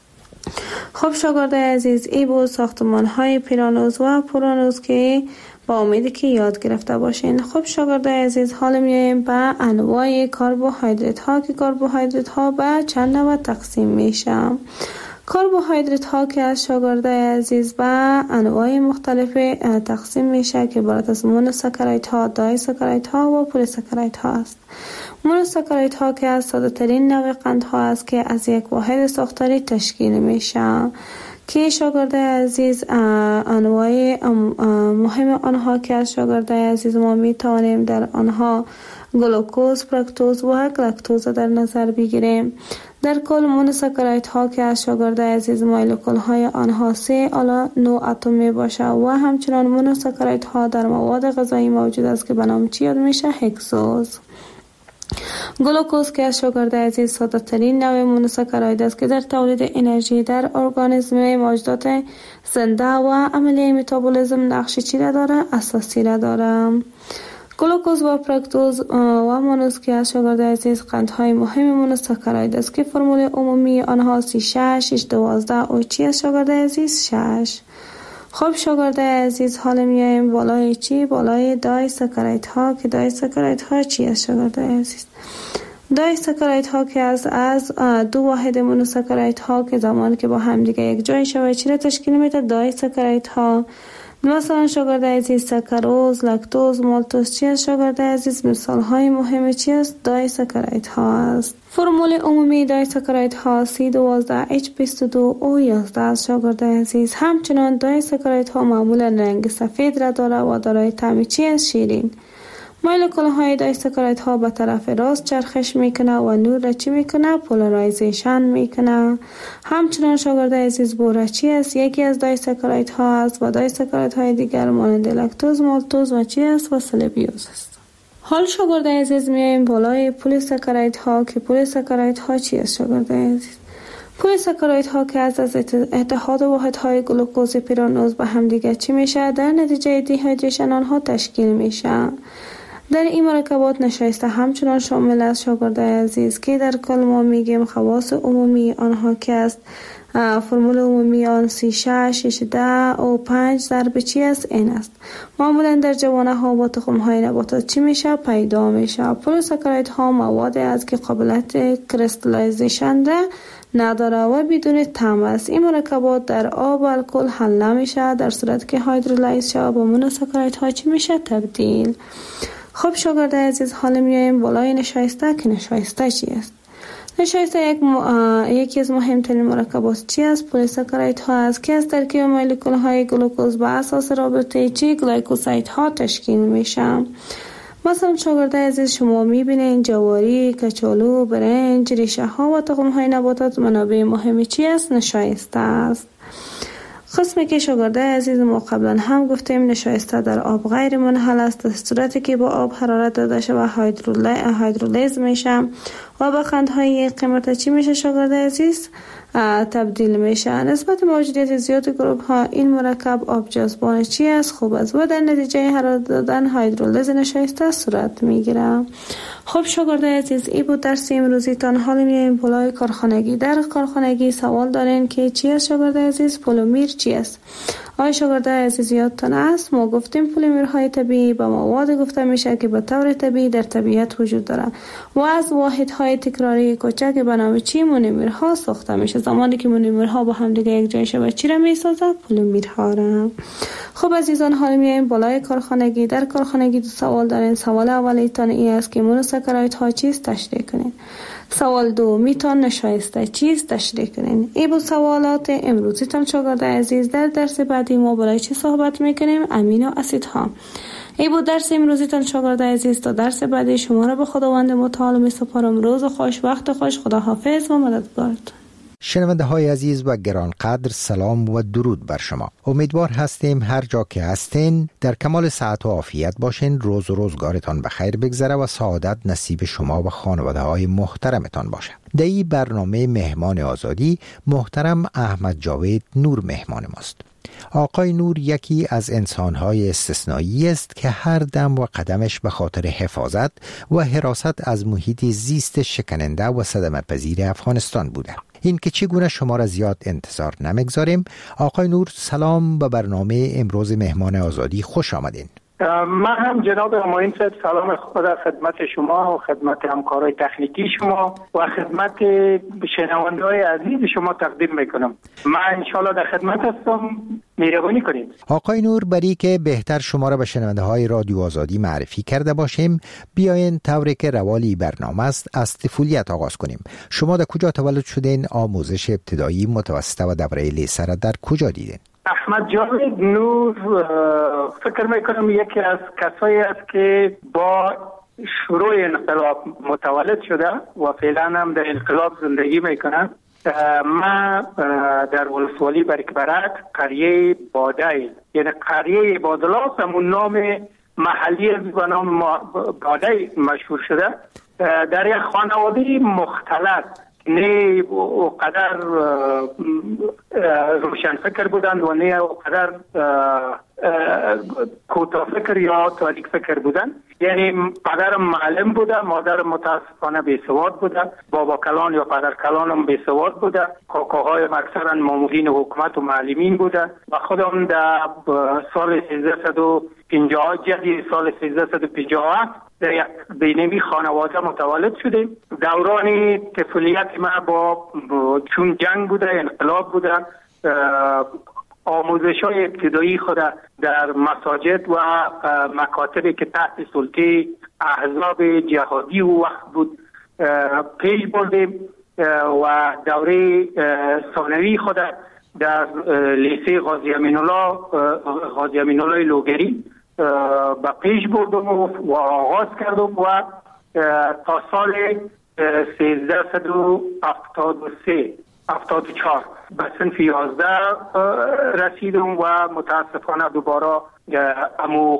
خب شاگرد عزیز ای بود ساختمان های پیرانوز و پرانوز که با امیدی که یاد گرفته باشین. خب شاگرد عزیز حالا میایم به انواع کربوهیدرات ها که کربوهیدرات ها به چند نوع تقسیم میشه. کربوهیدرات ها که از شاگرد عزیز به انواع مختلف تقسیم میشه که عبارت از مونوساکاریت ها، دایساکاریت ها و پلیساکاریت ها است. مونوساکاریت ها که از ساده ترین نوع قند ها است که از یک واحد ساختاری تشکیل میشه که شاگرد عزیز انواع مهم آنها که از شاگرد عزیز ما می توانیم در آنها گلوکوز، فرکتوز و گلاکتوز در نظر بگیریم. در کل مونوساکاریت ها که از شاگرد عزیز مولکول های آنها سه الی نه اتم می باشه و همچنان مونوساکاریت ها در مواد غذایی موجود است که به نام چی یاد میشه هگزوز. گلوکوز که از شاگرد عزیز ساده ترین نوع مونوساکاراید است که در تولید انرژی در ارگانیسم موجودات زنده و عملیه متابولیسم نقش چی را داره؟ اساسی را داره. گلوکوز و فرکتوز و مونوز که از شاگرد عزیز قندهای مهم مونوساکاراید است که فرمول عمومی آنها سی شش، شش دوازده و چی از شاگرد عزیز شش. خب شاگرد عزیز حالا میایم بالای چی؟ بالای دای ساکاریت ها که دای ساکاریت ها چی است شاگرد عزیز؟ دای ساکاریت ها که از از دو واحد مونوساکاریت ها که زمانی که با هم دیگه یک جای شود چی را تشکیل میده؟ دای ساکاریت ها. مثلا شاگرد عزیز ساکاروز، لاکتوز، مالتوز چی است شاگرد عزیز؟ مثال های مهم چی است؟ دای ساکاریت ها است. فرمول عمومی دای ساکاریت ها سی دوازده اچ بیست و دو او یازده است شاگرد عزیز. همچنان دای ساکاریت ها معمولا رنگ سفید را داره و دارای طعم چی است؟ شیرین. مولکول های دای ساکاریت ها به طرف راست چرخش میکنه و نور را چی میکنه؟ پولارایزیشن میکنه. همچنان شاگرد عزیز بوره چی است؟ یکی از دای ساکاریت ها است و دای ساکاریت های دیگر مانند لاکتوز، مالتوز و چی است؟ و سلبیوز است. حال شاگرد عزیز میایم بالای پلیساکاریت ها که پلیساکاریت ها چی است شاگرد عزیز؟ پلیساکاریت ها که از از اتحاد واحد های گلوکوز پیرانوز به هم دیگه چی میشه؟ در نتیجه دیهایدریشن آنها تشکیل میشه. در این مرکبات نشایسته همچنان شامل است شاگرد عزیز که در کل ما میگیم خواص عمومی آنها که است فرمول عمومی آن سی شش، شش ده و پنج ضرب چی است؟ این است. معمولا در جوانه ها و تخم های نباتات چی میشه؟ پیدا میشه. پلیساکاریت ها مواد است که قابلیت کریستالایزیشن را نداره و بدون طعم است. این مرکبات در آب و الکل حل نمیشه در صورت که هیدرولیز شود با مونوساکاریت ها چی میشه؟ تبدیل. خب شاگرد عزیز حالا میایم بالای نشایسته که نشایسته چی است؟ نشایسته یک م... یکی از مهمترین مرکبات چی است؟ پلیساکارید ها است که از ترکیب مولکول های گلوکوز بر اساس رابطه چی گلایکوساید ها تشکیل میشن. مثلا شاگرده عزیز شما میبینین جواری، کچالو، برنج، ریشه ها و تخم های نباتات منابع مهمی چی است؟ نشایسته است. قسمی که شاگرده عزیز ما قبلا هم گفتیم نشایسته در آب غیر منحل است، در صورتی که با آب حرارت داده شود هیدرولیز میشه و به قندهای قیمت چی میشه شاگرده عزیز؟ تبدیل میشه. نسبت موجودیت زیاد گروپ ها این مرکب آب جذبان چی است؟ خوب است و در نتیجه حرارت دادن هیدرولیز نشایسته صورت میگیره. خب شاگرده عزیز این بود درس امروزی تان. حالا میایم بالای کارخانگی. در کارخانگی سوال دارین که چی است شاگرده عزیز؟ پلیمر چی است؟ آیا شاگرده عزیز یادتان است ما گفتیم پلیمرهای طبیعی به مواد گفته میشه که به طور طبیعی در طبیعت وجود دارند و از واحدهای تکراری کوچک به نام چی مونومرها ساخته میشه. زمانی که مونومرها با هم دیگه یک جای شود چی را میسازد؟ پلیمرها را. خب عزیزان حالا میایم بالای کارخانگی. در کارخانگی دو سوال دارین. سوال اولیتان این است که مونوساکارایدها چیست؟ تشریح کنین. سوال دو میتون نشایسته چیست؟ تشریح کنین. این بود سوالات امروزیتان شاگرد عزیز. در درس بعدی ما برای چی صحبت میکنیم؟ امینو اسیدها. این بود درس امروزیتان شاگرد عزیز. تا درس بعدی شما را به خداوند متعال میسپارم. روز خوش، وقت خوش، خدا حافظ و مددگارتون. شنونده های عزیز و گرانقدر سلام و درود بر شما. امیدوار هستیم هر جا که هستین در کمال صحت و عافیت باشین. روز و روزگارتان بخیر بگذره و سعادت نصیب شما و خانواده های محترمتان باشه. در این برنامه مهمان آزادی محترم احمد جاوید نور مهمان ماست. آقای نور یکی از انسان‌های استثنایی است که هر دم و قدمش به خاطر حفاظت و حراست از محیط زیست شکننده و صدمه پذیر افغانستان بوده. این که چگونه شما را زیاد انتظار نمیگذاریم. آقای نور سلام به برنامه امروز مهمان آزادی، خوش آمدین. من هم جناب همایون صاحب سلام خدا خدمت شما و خدمت همکارای تکنیکی شما و خدمت شنونده‌های عزیز شما تقدیم میکنم. من انشالله در خدمت هستم، مهربانی کنید. آقای نور برای که بهتر شما را به شنونده‌های رادیو آزادی معرفی کرده باشیم بیاین طوری که روالی برنامه است از طفولیت آغاز کنیم. شما در کجا تولد شدین؟ آموزش ابتدایی، متوسطه و دوره لیسه را در کجا دیدین؟ احمد جاوید نور فکر میکنم یکی از کسایی است که با شروع انقلاب متولد شده و فعلا هم در انقلاب زندگی میکنه. من در ولسوالی برکبرک قریه بادای یعنی قریه بادلاس همون نام محلی به نام بادای مشهور شده. در یک خانواده مختلط نه او قدر روشن فکر بودند و نه او قدر کوتاه فکر یا تاریک فکر بودند. یعنی پدرم معلم بوده، مادرم متاسفانه بیسواد بوده، بابا کلان یا پدر کلانم بیسواد بوده، کاکاهایم اکثرا مامورین حکومت و معلمین بوده و خودم در سال سیزده و پنجاه جدی سال سیزده و پنجاه در یک بینمی خانواده متولد شدیم. دوران طفولیت من با چون جنگ بوده، انقلاب بوده، آموزش های ابتدایی خود در مساجد و مکاتبی که تحت سلطه احزاب جهادی و وقت بود پیش بردیم و دوره ثانوی خود در لیسه غازی امین الله غازی امین الله لوگری با پیش بردم و آغاز کردم و تا سال سیزده و هفتاد و سه هفتاد و چهار به صنف یازده رسیدم و متاسفانه دوباره امو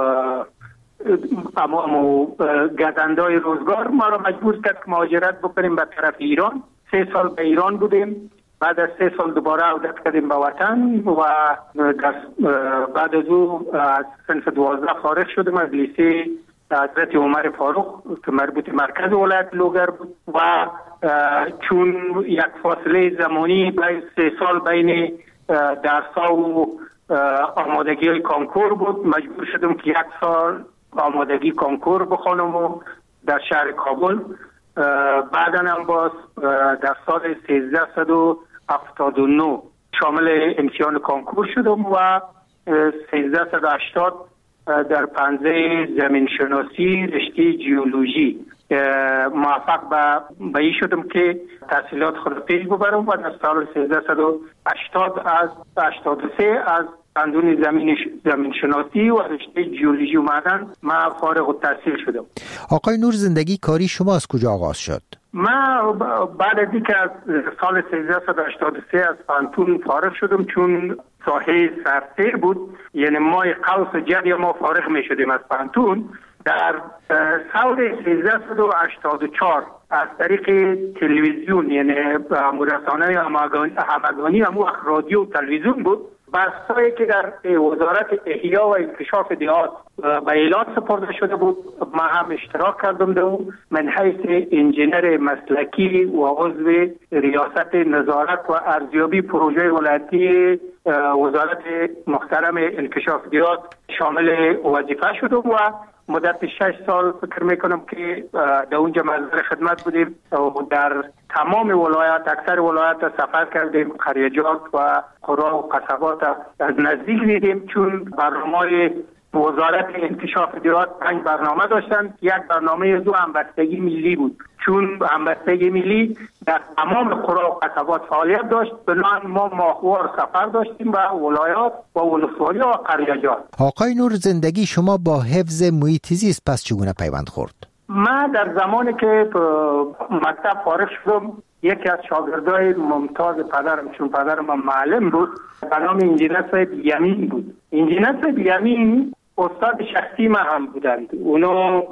امو, امو گزندای روزگار ما را مجبور کرد که مهاجرت بکنیم به طرف ایران. سه سال به ایران بودیم، بعد از سه سال دوباره عودت کردیم به وطن و در بعد از او از صنف دوازده فارغ شدم از لیسه حضرت عمر فاروق که مربوط مرکز ولایت لوگر بود و چون یک فاصله زمانی بین سه سال بین درس‌ها و آمادگی های کانکور بود، مجبور شدم که یک سال آمادگی کانکور بخوانم و در شهر کابل. بعدا هم باز در سال سیزده و هفتاد و نه شامل امتحان کانکور شدم و سیزده و هشتاد در پنزه زمین شناسی رشته جیولوژی موفق به به شدم که تحصیلات خود پیش ببرم و در سال سیزده و هشتاد از هشتاد و سه از قانون زمین زمین شناسی و رشته جیولوژی و معدن ما فارغ التحصیل شدم. آقای نور، زندگی کاری شما از کجا آغاز شد؟ ما بعد از اینکه از سال سیزده و هشتاد و سه از پانتون فارغ شدم، چون ساحه سرسیر بود، یعنی مای قوس و جدی ما فارغ می شدیم از پانتون، در سال سیزده و هشتاد و چهار از طریق تلویزیون، یعنی رسانه همگانی همو رادیو و تلویزیون بود، بحثایی که در وزارت احیا و انکشاف دیهات به اعلان سپرده شده بود، ما هم اشتراک کردم در من حیث انجینر مسلکی و عضو ریاست نظارت و ارزیابی پروژه ولایتی وزارت محترم انکشاف دیهات شامل وظیفه شدم و مدت شش سال فکر میکنم که در اونجا مزدور خدمت بودیم و در تمام ولایات، اکثر ولایات سفر کردیم، قریجات و قرا و قصبات از نزدیک دیدیم، چون برنامه وزارت انکشاف دیهات پنج برنامه داشتن. یک برنامه دو همبستگی ملی بود، چون همبستگی ملی در تمام قرا و قصبات فعالیت داشت. بنابراین ما ماهوار سفر داشتیم به ولایات و ولسوالی و قریجات. آقای نور، زندگی شما با حفظ محیط زیست پس چگونه پیوند خورد؟ ما در زمانی که مکتب فارغ شدم، یکی از شاگردای ممتاز پدرم، چون پدرم معلم بود، به نام انجینر صاحب یمین بود. انجینر صاحب یمین استاد شخصی ما هم بودند. اونا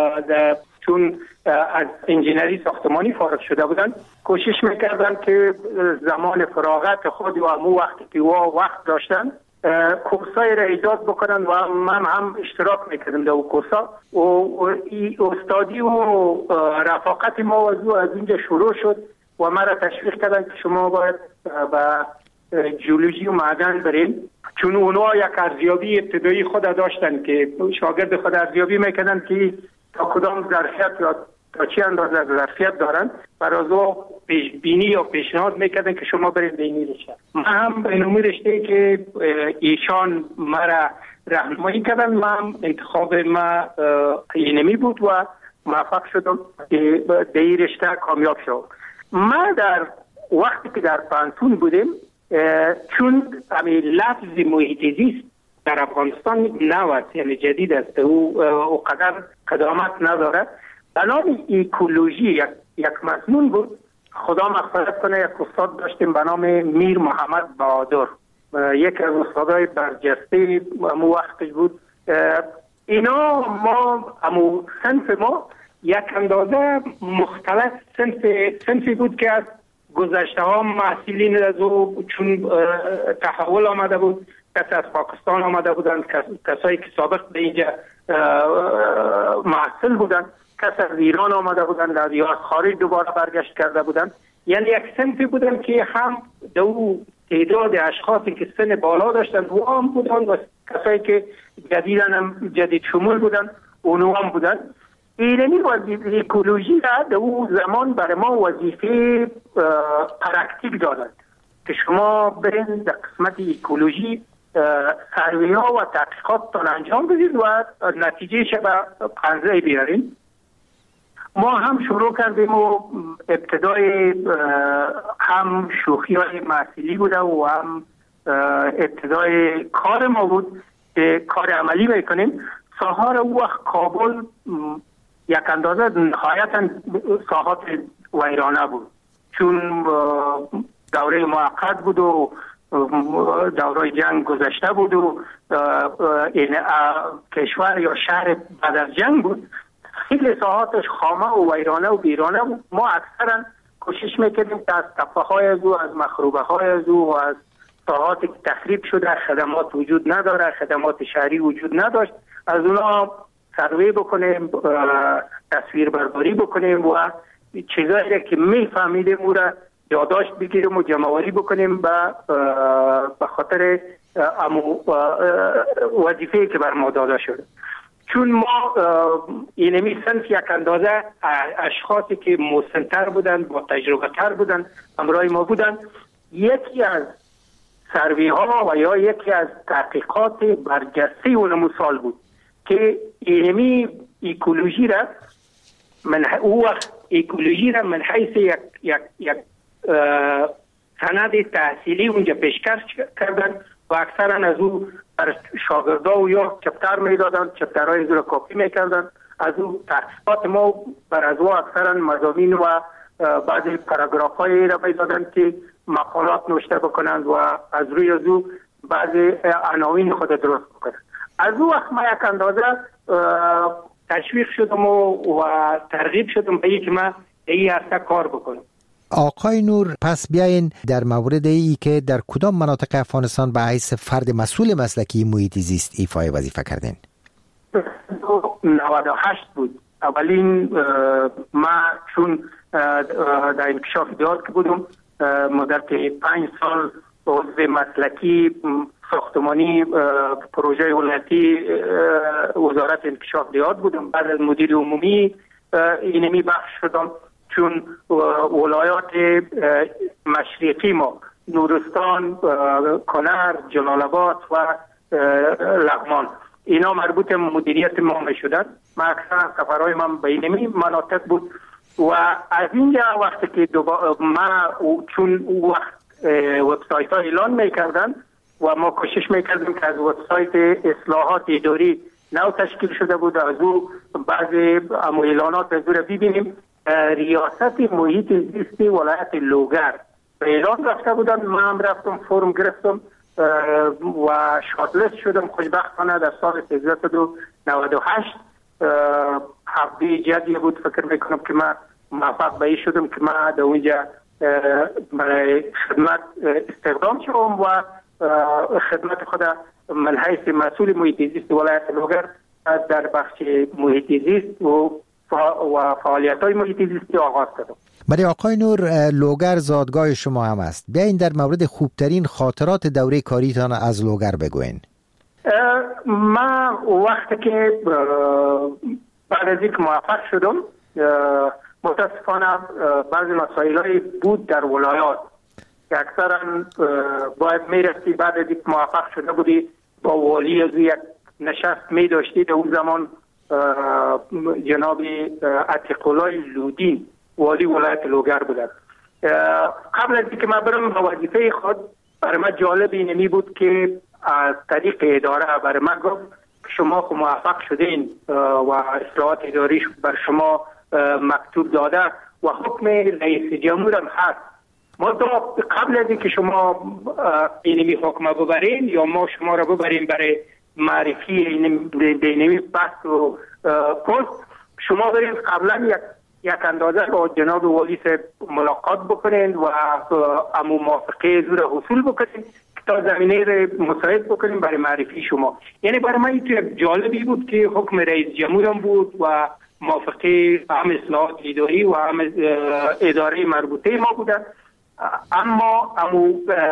چون از انجینری ساختمانی فارغ شده بودند، کوشش میکردن که زمان فراغت خود و همون وقتی که وقت داشتن کورسای را ایجاد بکنن و من هم اشتراک میکردم در اون کورسا و استادی و رفاقت ما از اینجا شروع شد و ما را تشویق کردن که شما باید به جیولوژی و معدن بریم، چون اونها یک ارزیابی ابتدایی خود داشتن که شاگرد خود ارزیابی میکردن که تا کدام ظرفیت یا تا چی اندازه ظرفیت دارن، برای او پیش بینی یا پیشنهاد میکردن که شما برید به این رشته. من هم به این رشته که ایشان مرا راهنمایی کردن، من انتخاب ما اینمی بود و موفق شدم که به این رشته کامیاب شدم. ما در وقتی که در پانتون بودیم، چون همین لفظ محیط زیست در افغانستان نوست، یعنی جدید است، او اقدر قدامت نداره، به نام ایکولوژی یک, یک مضمون بود. خدا مغفرت کنه، یک استاد داشتیم به نام میر محمد بهادر، یک از استادای برجسته امو وقتش بود. اینا ما امو صنف ما یک اندازه مختلف صنف صنفی بود که از گذشته ها محصولین از او، چون تحول آمده بود، کسی از پاکستان آمده بودند، کسایی که سابق به اینجا محصل بودند، کسی از ایران آمده بودند یا از خارج دوباره برگشت کرده بودند. یعنی یک صنفی بودند که هم دو تعداد اشخاصی که سن بالا داشتند و هم بودند و کسایی که جدیدن هم جدید شمول بودند اونو هم بودند. اینمی وظیفه اکولوژی را در اون زمان برای ما وظیفه پرکتیک دادند که شما برین در قسمت اکولوژی سروی ها و تحقیقات تان انجام بدید و نتیجه شبه پنزه بیارین. ما هم شروع کردیم و ابتدای هم شوخی های محصولی بوده و هم ابتدای کار ما بود که کار عملی میکنیم. ساحار او وقت کابل یک اندازه نهایتا ساحات ویرانه بود، چون دوره موقت بود و دوره جنگ گذشته بود و این کشور یا شهر بعد از جنگ بود. خیلی ساحاتش خامه و ویرانه و بیرانه بود. ما اکثرا کوشش میکردیم که از تپه های از او، از مخروبه های از او و از ساحاتی که تخریب شده، خدمات وجود نداره، خدمات شهری وجود نداشت، از اونا سروی بکنیم، تصویر برداری بکنیم و چیزایی که میفهمیدیم او را یادداشت بگیریم و جمع‌آوری بکنیم به خاطر وظیفه‌ای که بر ما داده شده. چون ما اینمی صنف یک اندازه اشخاصی که مسن‌تر بودند، با تجربه تر بودند، همراه ما بودند، یکی از سروی ها و یا یکی از تحقیقات برجسته اون مثال بود که اینمی اکولوژی را من او وقت اکولوژی را من حیث یک یک یک سند تحصیلی اونجا پیشکش کردن و اکثرا از او بر شاگردا و یا چپتر میدادن، چپترهای از او را کپی میکردن. از او تحقیقات ما بر از او اکثرا مضامین و بعضی پاراگراف های را میدادن که مقالات نوشته بکنند و از روی از او بعضی عناوین خود درست بکنند. از او وقت ما یک اندازه تشویق شدم و, و ترغیب شدم به اینکه ما این هسته کار بکنم. آقای نور، پس بیاین در مورد ای که در کدام مناطق افغانستان به حیث فرد مسئول مسلکی محیط زیست ایفای وظیفه کردین؟ نود و هشت بود. اولین ما چون در انکشاف دیات که بودم مدت پنج سال عضو مسلکی ساختمانی پروژه ولایتی وزارت انکشاف دیات بودم. بعد از مدیر عمومی اینمی بخش شدم، چون ولایات مشرقی ما نورستان، کنر، جلال آباد و لغمان اینا مربوط مدیریت ما می شدن. ما اکثر سفرهای من به اینمی مناطق بود و از اینجا وقتی که ما چون وقت وبسایت ها اعلان میکردن و ما کوشش میکردیم که از وبسایت اصلاحات اداری نو تشکیل شده بود از او بعضی اعلانات از او را ببینیم. ریاست محیط زیست ولایت لوگر به اعلان رفته بودن. ما هم رفتم فرم گرفتم و شاتلست شدم. خوشبختانه در سال سیزده و نود و هشت حفظی جدی بود. فکر میکنم که ما موفق به این شدم که ما در اونجا برای خدمت استخدام شدم و خدمت خود من حیث مسئول محیط زیست ولایت لوگر در بخش محیط زیست و و فعالیت های محیط زیستی آغاز کردم. برای آقای نور، لوگر زادگاه شما هم است. بیاین در مورد خوبترین خاطرات دوره کاریتان از لوگر بگوین. ما وقتی که بعد از اینکه موفق شدم متاسفانه بعضی مسائل های بود در ولایات که اکثرا باید میرسی بعد از اینکه موفق شده بودی با والی از یک نشست می داشتی. در اون زمان جناب عتیق‌الله لودین والی ولایت لوگر بودند. قبل از اینکه من برم به وظیفه خود برای من جالب اینمی بود که از طریق اداره برای من گفت شما خو موفق شدین و اصلاحات اداری بر شما مکتوب داده و حکم رئیس جمهور هم هست. ما قبل از اینکه شما اینمی حکم ببرین یا ما شما را ببرین برای معرفی اینمی بحث و پست، شما برین قبلا یک یک اندازه با جناب والی سے ملاقات بکنین و امو موافقه زور حصول بکنین تا زمینه را مساعد بکنین برای معرفی شما. یعنی برای من این جالبی بود که حکم رئیس جمهورم بود و موافقه هم اصلاحات اداری و هم اداره مربوطه ما بودن. اما امو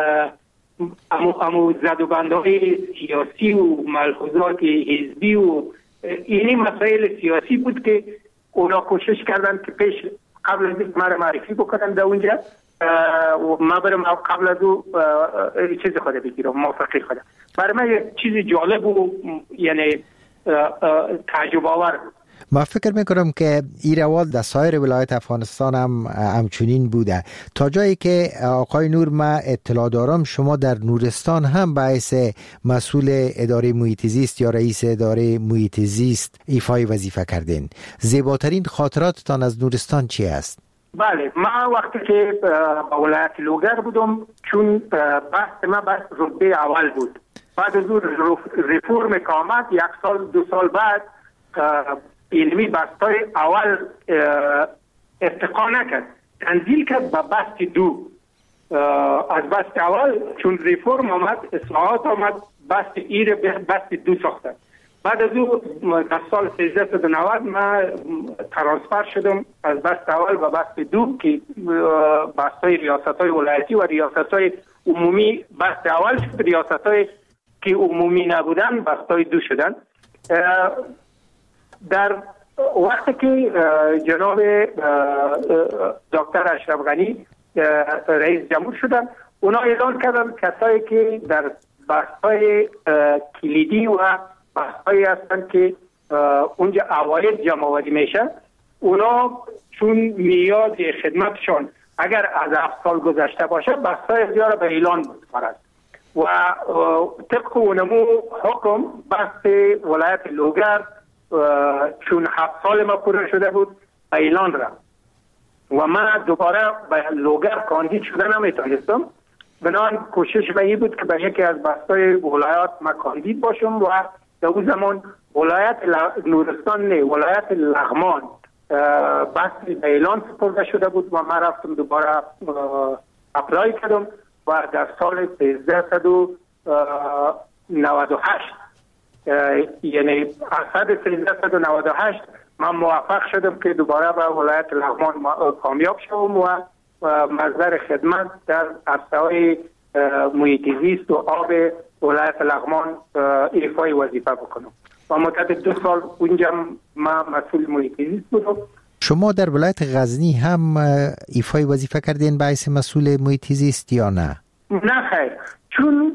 امو امو زدوبندهای سیاسی و ملحوظات حزبی و اینی مسائل سیاسی بود که اونا کوشش کردن که پیش قبل از اینکه مرا معرفی بکنن در اونجا و ما برم قبل از او چیز خود بگیرم موافقه خود. برای من یک چیز جالب و یعنی تعجب آور. ما فکر میکنم که این روال در سایر ولایت افغانستان هم همچنین بوده، تا جایی که آقای نور ما اطلاع دارم شما در نورستان هم به حیث مسئول اداره محیط زیست یا رئیس اداره محیط زیست ایفای وظیفه کردین. زیباترین خاطراتتان از نورستان چی است؟ بله، ما وقتی که با ولایت لوگر بودم چون بحث ما بحث رتبه اول بود. بعد از اون ریفورم که آمد یک سال دو سال بعد علمی بستای اول ارتقا نکرد، تنزیل کرد به بست دو. از بست اول چون ریفورم آمد اصلاحات آمد بست ایر بست دو ساختن. بعد از او در سال سیزده و نود من ترانسفر شدم از بست اول به بست دو که بستای ریاست های ولایتی و ریاست های عمومی بست اول شد، ریاست های که عمومی نبودن بستای دو شدن. در وقتی که جناب دکتر اشرف غنی رئیس جمهور شدن اونا اعلان کردن کسایی که در بحث‌های کلیدی و بحث‌هایی هستن که اونجا عواید جمع آوری میشه اونا چون میاد خدمتشان اگر از هفت سال گذشته باشه بستای زیاره به اعلان بسپارد و طبق اونمو حکم بست ولایت لوگر چون هفت سال ما پوره شده بود به اعلان رفت و من دوباره به لوگر کاندید شده نمیتونستم. بنابراین کوشش به این بود که به یکی از بستای ولایات ما کاندید باشم و در اون زمان ولایت نورستان نه ولایت لغمان بست به اعلان سپرده شده بود و من رفتم دوباره اپلای کردم و در سال سیزده و نود و هشت یعنی اصد سیزده و نود و هشت من موفق شدم که دوباره به ولایت لغمان کامیاب شدم و مصدر خدمت در عرصه‌های محیط زیست و آب ولایت لغمان ایفای وظیفه بکنم و مدت دو سال اونجا من مسئول محیط زیست بودم. شما در ولایت غزنی هم ایفای وظیفه کردین به حیث مسئول محیط زیست یا نه؟ نه خیر، چون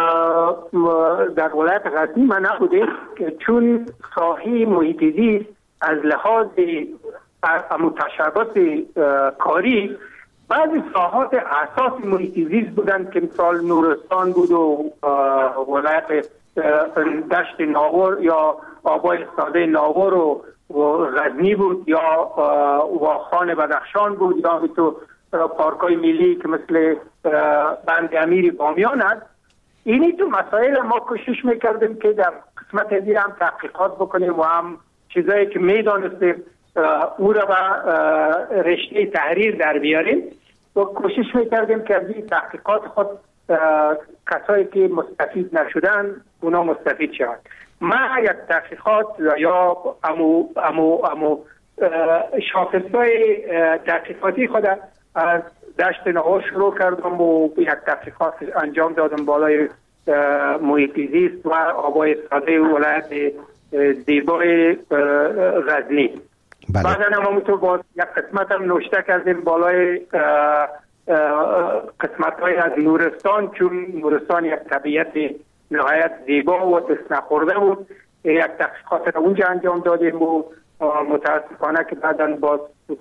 در ولایت غزنی من نبودم چون ساحه محیط زیست از لحاظ متشابهات کاری بعضی ساحات اساس محیط زیست بودند که مثال نورستان بود و ولایت دشت ناور یا آبای ساده ناور و غزنی بود یا واخان بدخشان بود یا تو پارکای ملی که مثل بند امیر بامیان است. اینی تو مسائل ما کوشش میکردیم که در قسمت دیگه هم تحقیقات بکنیم و هم چیزایی که میدانستیم او را به رشته تحریر در بیاریم و کوشش میکردیم که از این تحقیقات خود کسایی که مستفید نشدن اونا مستفید شوند. من یک تحقیقات یا امو امو امو شاخصهای تحقیقاتی خود از دشت ناور شروع کردم و یک تحقیقات انجام دادم بالای محیط زیست و آبای ساده ولایت زیبای غزنی. بعدا هم همونطور باز یک قسمت هم نوشته کردیم بالای قسمت های از نورستان چون نورستان یک طبیعت نهایت زیبا و دست نخورده بود. یک تحقیقات رو اونجا انجام دادیم و متاسفانه که بعدا باز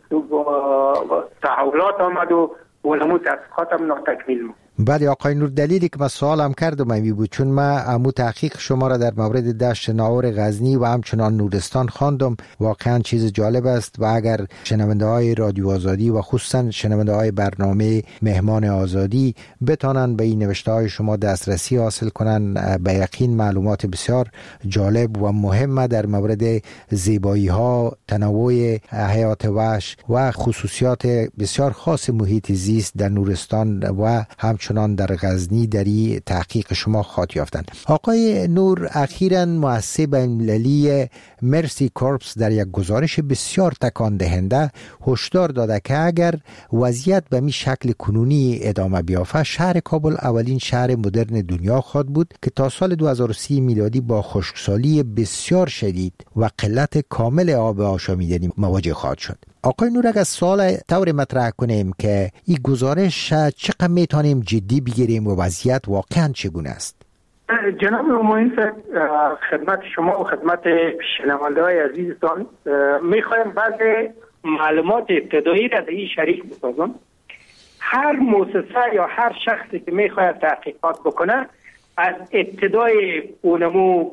تحولات آمد و اونمو تحقیقات هم ناتکمیل بود. بله آقای نور، دلیلی که من سوالم کردم این بود چون من امو تحقیق شما را در مورد دشت ناور غزنی و همچنان نورستان خواندم. واقعا چیز جالب است و اگر شنونده های رادیو آزادی و خصوصا شنونده های برنامه مهمان آزادی بتانن به این نوشته های شما دسترسی حاصل کنن، به یقین معلومات بسیار جالب و مهم در مورد زیبایی ها، تنوع حیات وحش و خصوصیات بسیار خاص محیط زیست در نورستان و همچنان در غزنی در این تحقیق شما خاطر یافتند. آقای نور، اخیراً مؤسسه بین‌المللی مرسی کورپس در یک گزارش بسیار تکان دهنده هشدار داده که اگر وضعیت به می شکل کنونی ادامه بیافته شهر کابل اولین شهر مدرن دنیا خواهد بود که تا سال دو هزار و سی میلادی با خشکسالی بسیار شدید و قلت کامل آب آشامیدنی مواجه خواهد شد. آقای نور، اگر سوال طور مطرح کنیم که این گزارش چقدر میتونیم جدی بگیریم و وضعیت واقعا چگونه است؟ جناب معین صاحب، خدمت شما و خدمت شنونده های عزیزتان میخوایم بعض معلومات ابتدایی را در این شریک بسازم. هر مؤسسه یا هر شخصی که میخواید تحقیقات بکنه از ابتدای اونمو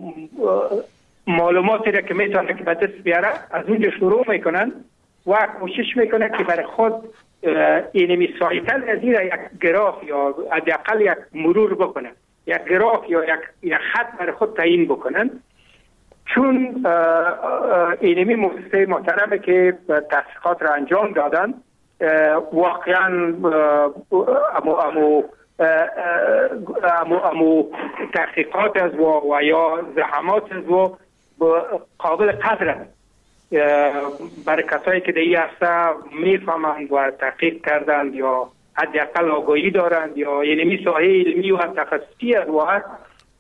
معلوماتی را که میتونه که به دست بیاره از اونجا شروع میکنن و کوشش میکنه که برای خود اینمی سایتل از این یک گراف یا حداقل یک مرور بکنن، یک گراف یا یک, یک خط برای خود تعیین بکنن. چون اینمی مؤسسه محترمه که تحقیقات را انجام دادن واقعا امو امو امو امو تحقیقات از و, و یا زحمات از و قابل قدر است برای کسایی که در این عرصه میفهمند و تحقیق کردند یا حداقل آگاهی دارند یا یعنی ساحه علمی و تخصصی است و هست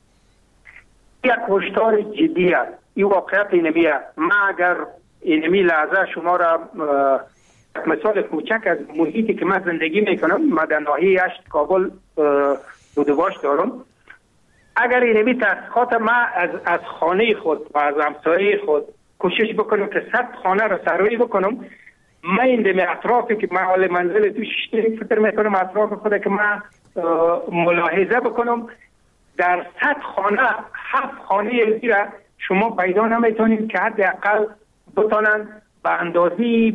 یک هشدار جدی است. این واقعیت اینمی است. من اگر اینمی لحظه شما را مثال کوچک از محیطی که من زندگی میکنم، من در ناحیه هشت کابل بودواش دارم، اگر اینمی تحقیقات من از, از خانه خود و از همسایه خود کوشش بکنم که صد خانه را سروی بکنم. من این دم اطرافی که من حال منزل تو شیشته فکر میکنم اطراف خود که من ملاحظه بکنم در صد خانه هفت خانه زیر شما پیدا نمیتونید که حداقل بتونن به اندازه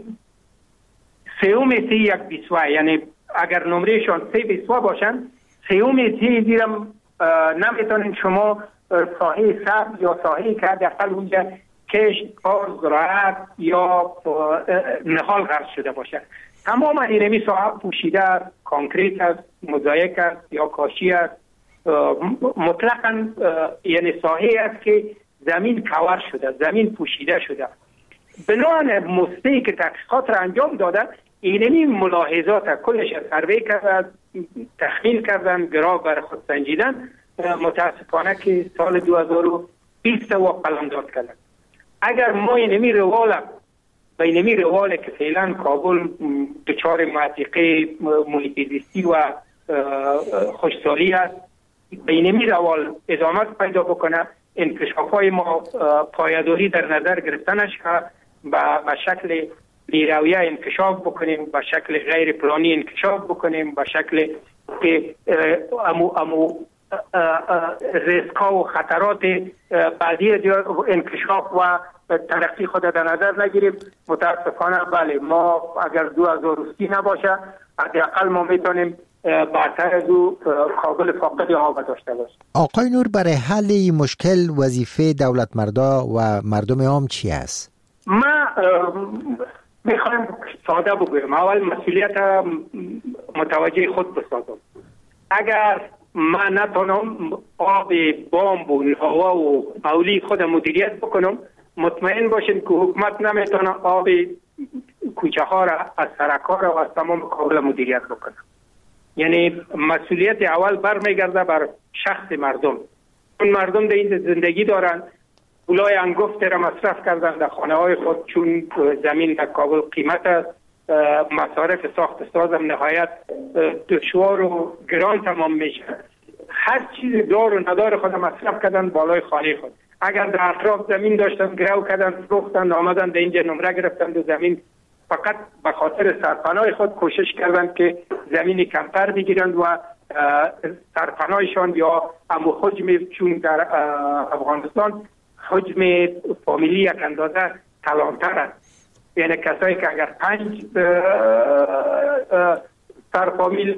سیوم سی یک بیسوه، یعنی اگر نمرهشان سه بیسوه باشن سیوم سی زیرم نمیتونید شما ساحه سبز یا ساحه که حداقل اونجا کشت، کار، زراعت یا نهال غرس شده باشه. تمام اینمی ساحه پوشیده است، کانکریت است، موزاییک است یا کاشی است، مطلقاً یعنی ساحه است که زمین کور شده، زمین پوشیده شده. بنابراین مستی که تحقیقات را انجام داده اینمی ملاحظات کلش سروی کردن، تخمین کردن، گراف بر خود سنجیدن. متاسفانه که سال دو هزار و بیست و قلمداد کردن. اگر ما اینمی روال به اینمی روال که فعلا کابل دچار معتیقه محیط زیستی و خوشسالی است، به اینمی روال ادامه پیدا بکنه، انکشافای ما پایداری در نظر گرفتنش به شکل بیرویه انکشاف بکنیم، به شکل غیر پلانی انکشاف بکنیم، به شکل که امو امو ریسکا و خطرات بعدی انکشاف و ترقی خود در نظر نگیریم. متاسفانه بله ما اگر دو هزار و سی نباشه حداقل ما میتونیم برتر از او قابل فاقد آب داشته باشیم. آقای نور، برای حل این مشکل وظیفه دولت مردا و مردم عام چی است؟ ما میخوایم ساده بگویم. اول مسئولیت متوجه خود بسازم. اگر من نتونم آب بامب و هوا و اولی خود مدیریت بکنم، مطمئن باشین که حکومت نمیتونه آب کوچه ها را از سرک ها را و از تمام کابل مدیریت بکنه. یعنی مسئولیت اول برمیگرده بر شخص مردم. اون مردم در این زندگی دارن، پولای انگفت را مصرف کردن در خانه های خود، چون زمین در کابل قیمت است، مصارف ساخت سازم نهایت دشوار و گران تمام میشه. هر چیز دار و ندار خود مصرف کردن بالای خانه خود. اگر در اطراف زمین داشتن گرو کردن، فروختن، آمدن در اینجا نمره گرفتن دو زمین، فقط به خاطر سرپناه خود کوشش کردن که زمین کمتر بگیرند و سرپناهشان یا امو حجم، چون در افغانستان حجم فامیلی یک اندازه کلانتر است، یعنی کسایی که اگر پنج سرفامیل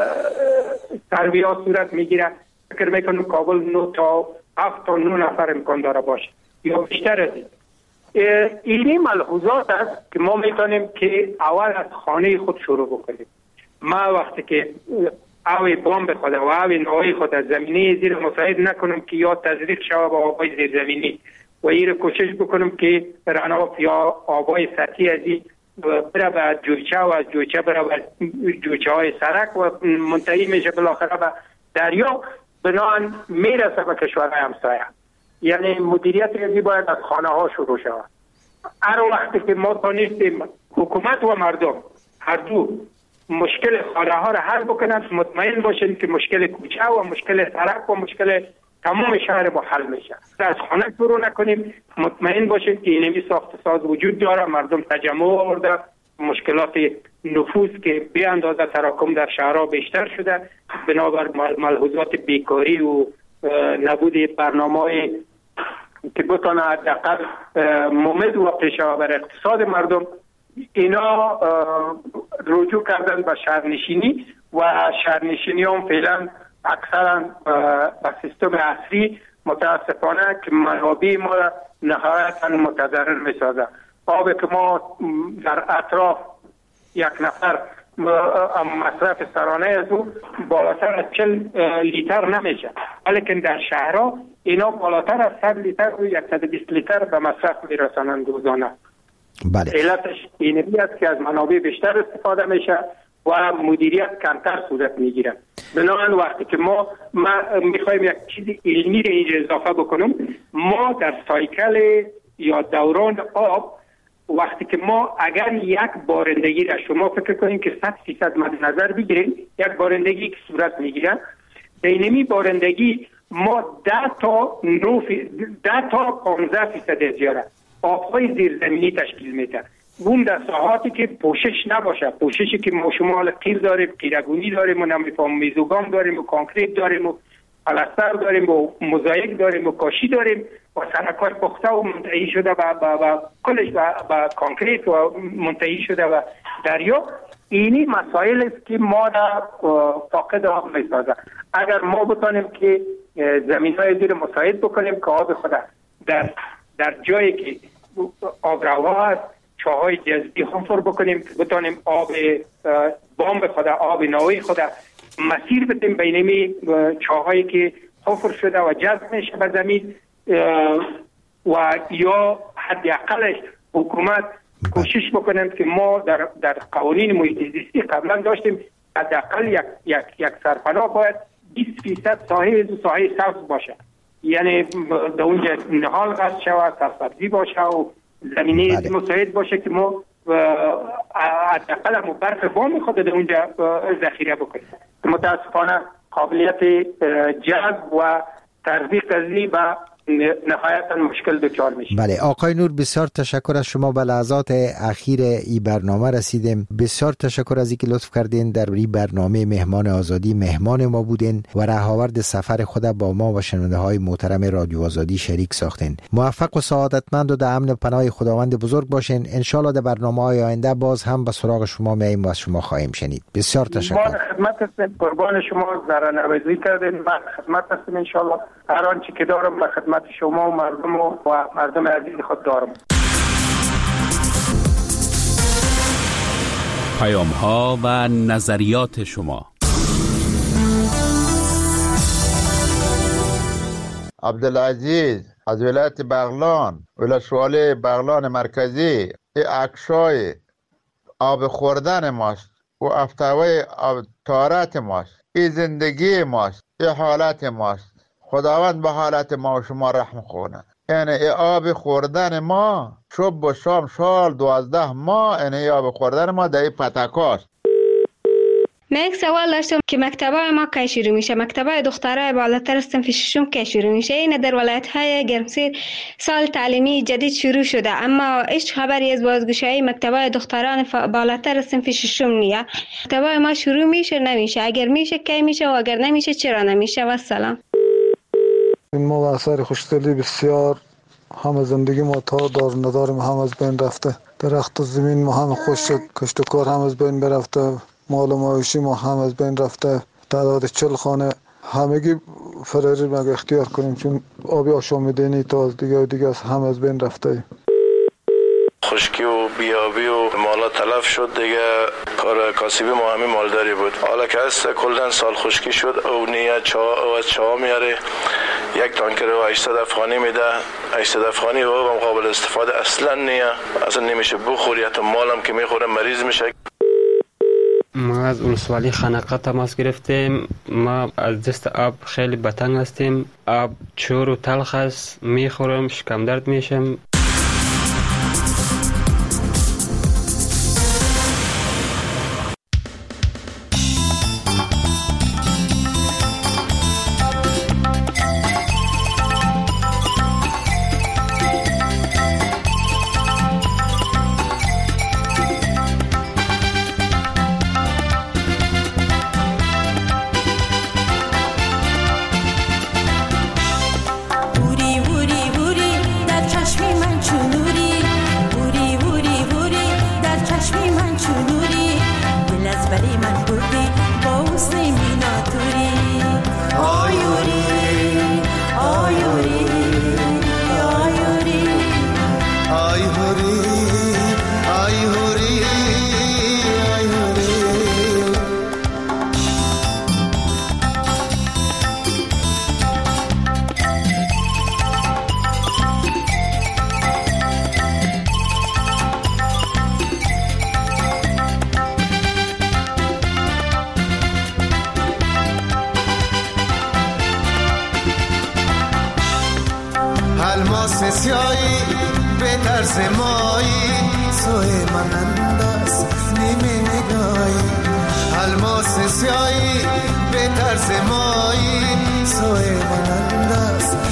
سرویا صورت میگیره، فکر میکنم کابل نو تا هفت تا نو نفر امکان داره باشه یا بیشتر از این. اینی ملحوظات است که ما میتونیم که اول از خانه خود شروع بکنیم. ما وقتی که اوی بامب خود و اوی نوعی خود از زمینی زیر مساعد نکنم که یا تزریق شوه با آبای زیر زمینی و این کوشش بکنم که رناف یا آبای سطحی از این بره به جویچه و از جویچه بره به جویچه های سرک و منتهی میشه بالاخره به دریا، بنان میرسه به کشورهای همسایه. یعنی مدیریت ریزی باید از خانه ها شروع شود. هر وقتی که ما تانستیم حکومت و مردم هر دو مشکل خانه ها را حل بکنند، مطمئن باشین که مشکل کوچه و مشکل سرک و مشکل تمام شهر با حل میشه. از خانه شروع نکنیم، مطمئن باشین که اینمی ساخت ساز وجود داره، مردم تجمع آورده، مشکلات نفوذ که به اندازه تراکم در شهرها بیشتر شده بنابر ملحوظات بیکاری و نبود برنامه‌ای که بتونه حداقل ممد و پیش‌رو بر اقتصاد مردم، اینا رجوع کردن به شهرنشینی و شهرنشینی هم فعلا اکثرا به سیستم عصری متاسفانه که منابع ما را نهایتا متضرر می‌سازه. آب که ما در اطراف یک نفر مصرف سرانه از او بالاتر از چل لیتر نمیشه، ولیکن در شهرها اینا بالاتر از صد لیتر و صد و بیست لیتر به مصرف میرسانند روزانه. بله. علتش اینمی است که از منابع بیشتر استفاده میشه و مدیریت کمتر صورت میگیره. بنابراین وقتی که ما, ما میخوایم یک چیز علمی رو اینجا اضافه بکنم، ما در سایکل یا دوران آب وقتی که ما اگر یک بارندگی را شما فکر کنیم که صد فیصد مد نظر بگیریم، یک بارندگی که صورت میگیره، اینمی بارندگی ما ده تا نو ده تا پانزده فیصد زیاره، آبهای زیرزمینی تشکیل میده. اون در ساحاتی که پوشش نباشه، پوششی که ما شمال قیر داریم، قیرگونی داریم و نمیفهم میزوگان داریم و کانکریت داریم و پلاستر داریم و موزاییک داریم و کاشی داریم و سنگ‌های پخته و منتهی شده و, و, و کلش به کانکریت و منتهی شده و دریا. اینی مسائل است که ما را فاقد آب میسازه. اگر ما بتانیم که زمین‌های زیر مساعد بکنیم که آب خود در در جایی که آب روا است چاهای جذبی حفر بکنیم که بتانیم آب بام خود، آب نوعی خود مسیر بدیم بینمی چاهایی که حفر شده و جذب میشه به زمین و یا حداقلش حکومت کوشش بکنیم که ما در در قوانین محیط زیستی قبلا داشتیم حداقل یک یک یک سرپناه باید بیست فیصد ساحه ساحه سبز باشه، یعنی در اونجا نهال قصد شود، سرسبزی باشه و زمینه مساعد باشه که ما حداقل ما برف بام خود در اونجا ذخیره بکنیم. متاسفانه قابلیت جذب و تطبیق از این به نهایتا مشکل دچار میشه. بله آقای نور، بسیار تشکر از شما. به لحظات اخیر این برنامه رسیدیم. بسیار تشکر از اینکه لطف کردین در این برنامه مهمان آزادی مهمان ما بودین و راهآورد سفر خود با ما و شنونده های محترم رادیو آزادی شریک ساختین. موفق و سعادتمند و در امن پناه خداوند بزرگ باشین. ان شاء الله در برنامه‌های آینده باز هم به سراغ شما میایم و از شما خواهیم شنید. بسیار تشکر. ما خدمت هستیم، قربان شما زرا نوازی کردین. من خدمت هستم ان شاء الله. هر آنچه که دارم به خدمت شما و مردم و مردم عزیز خود دارم. پیام ها و نظریات شما. عبدالعزیز از ولایت بغلان، ولسوالی بغلان مرکزی. این عکسای آب خوردن ماست و افتوای آب طهارت ماست. این زندگی ماست، این حالت ماست. خداوند به حالت ما و شما رحم کنه. یعنی ای آب خوردن ما صبح و شام سال دوازده ماه، یعنی ای آب خوردن ما در این پتکاست. من یک سوال داشتم که مکتبای ما کی شروع میشه؟ مکتبای دخترای بالاتر از صنف ششم کی شروع میشه؟ این در ولایت های گرمسیر سال تعلیمی جدید شروع شده، اما هیچ خبری از بازگشایی مکتبای دختران بالاتر از صنف ششم نیست. مکتبای ما شروع میشه نمیشه؟ اگر میشه کی میشه و اگر نمیشه چرا نمیشه؟ و سلام. ما و اثر خوشدلی بسیار همه زندگی ما تا دار نداریم هم از بین رفته. درخت و زمین ما هم خوش شد، کشت و کار هم از بین برفته، مال و معاشی ما هم از بین رفته. تعداد چل خانه همگی فراری مگه اختیار کنیم چون آبی آشامیدنی تا از دیگه و دیگه از هم از بین رفته. خشکی و بیابی و مالا تلف شد دیگه، کار کاسبی ما همین مالداری بود. حالا که هست کلن سال خشکی شد او نیه چا او از چا میاره یک تانکر و هشتصد افغانی میده. هشتصد افغانی و هم قابل استفاده اصلا نیه، اصلا نمیشه بخوری، حتی مالم که میخوره مریض میشه. ما از ولسوالی خنقه تماس گرفتیم. ما از دست آب خیلی بتنگ هستیم. آب چور و تلخ است، میخورم شکم درد میشم. الماس سیایی به طرز مایی سوی من انداز نیمه نگاهی. الماس سیایی به طرز مایی سوی من انداز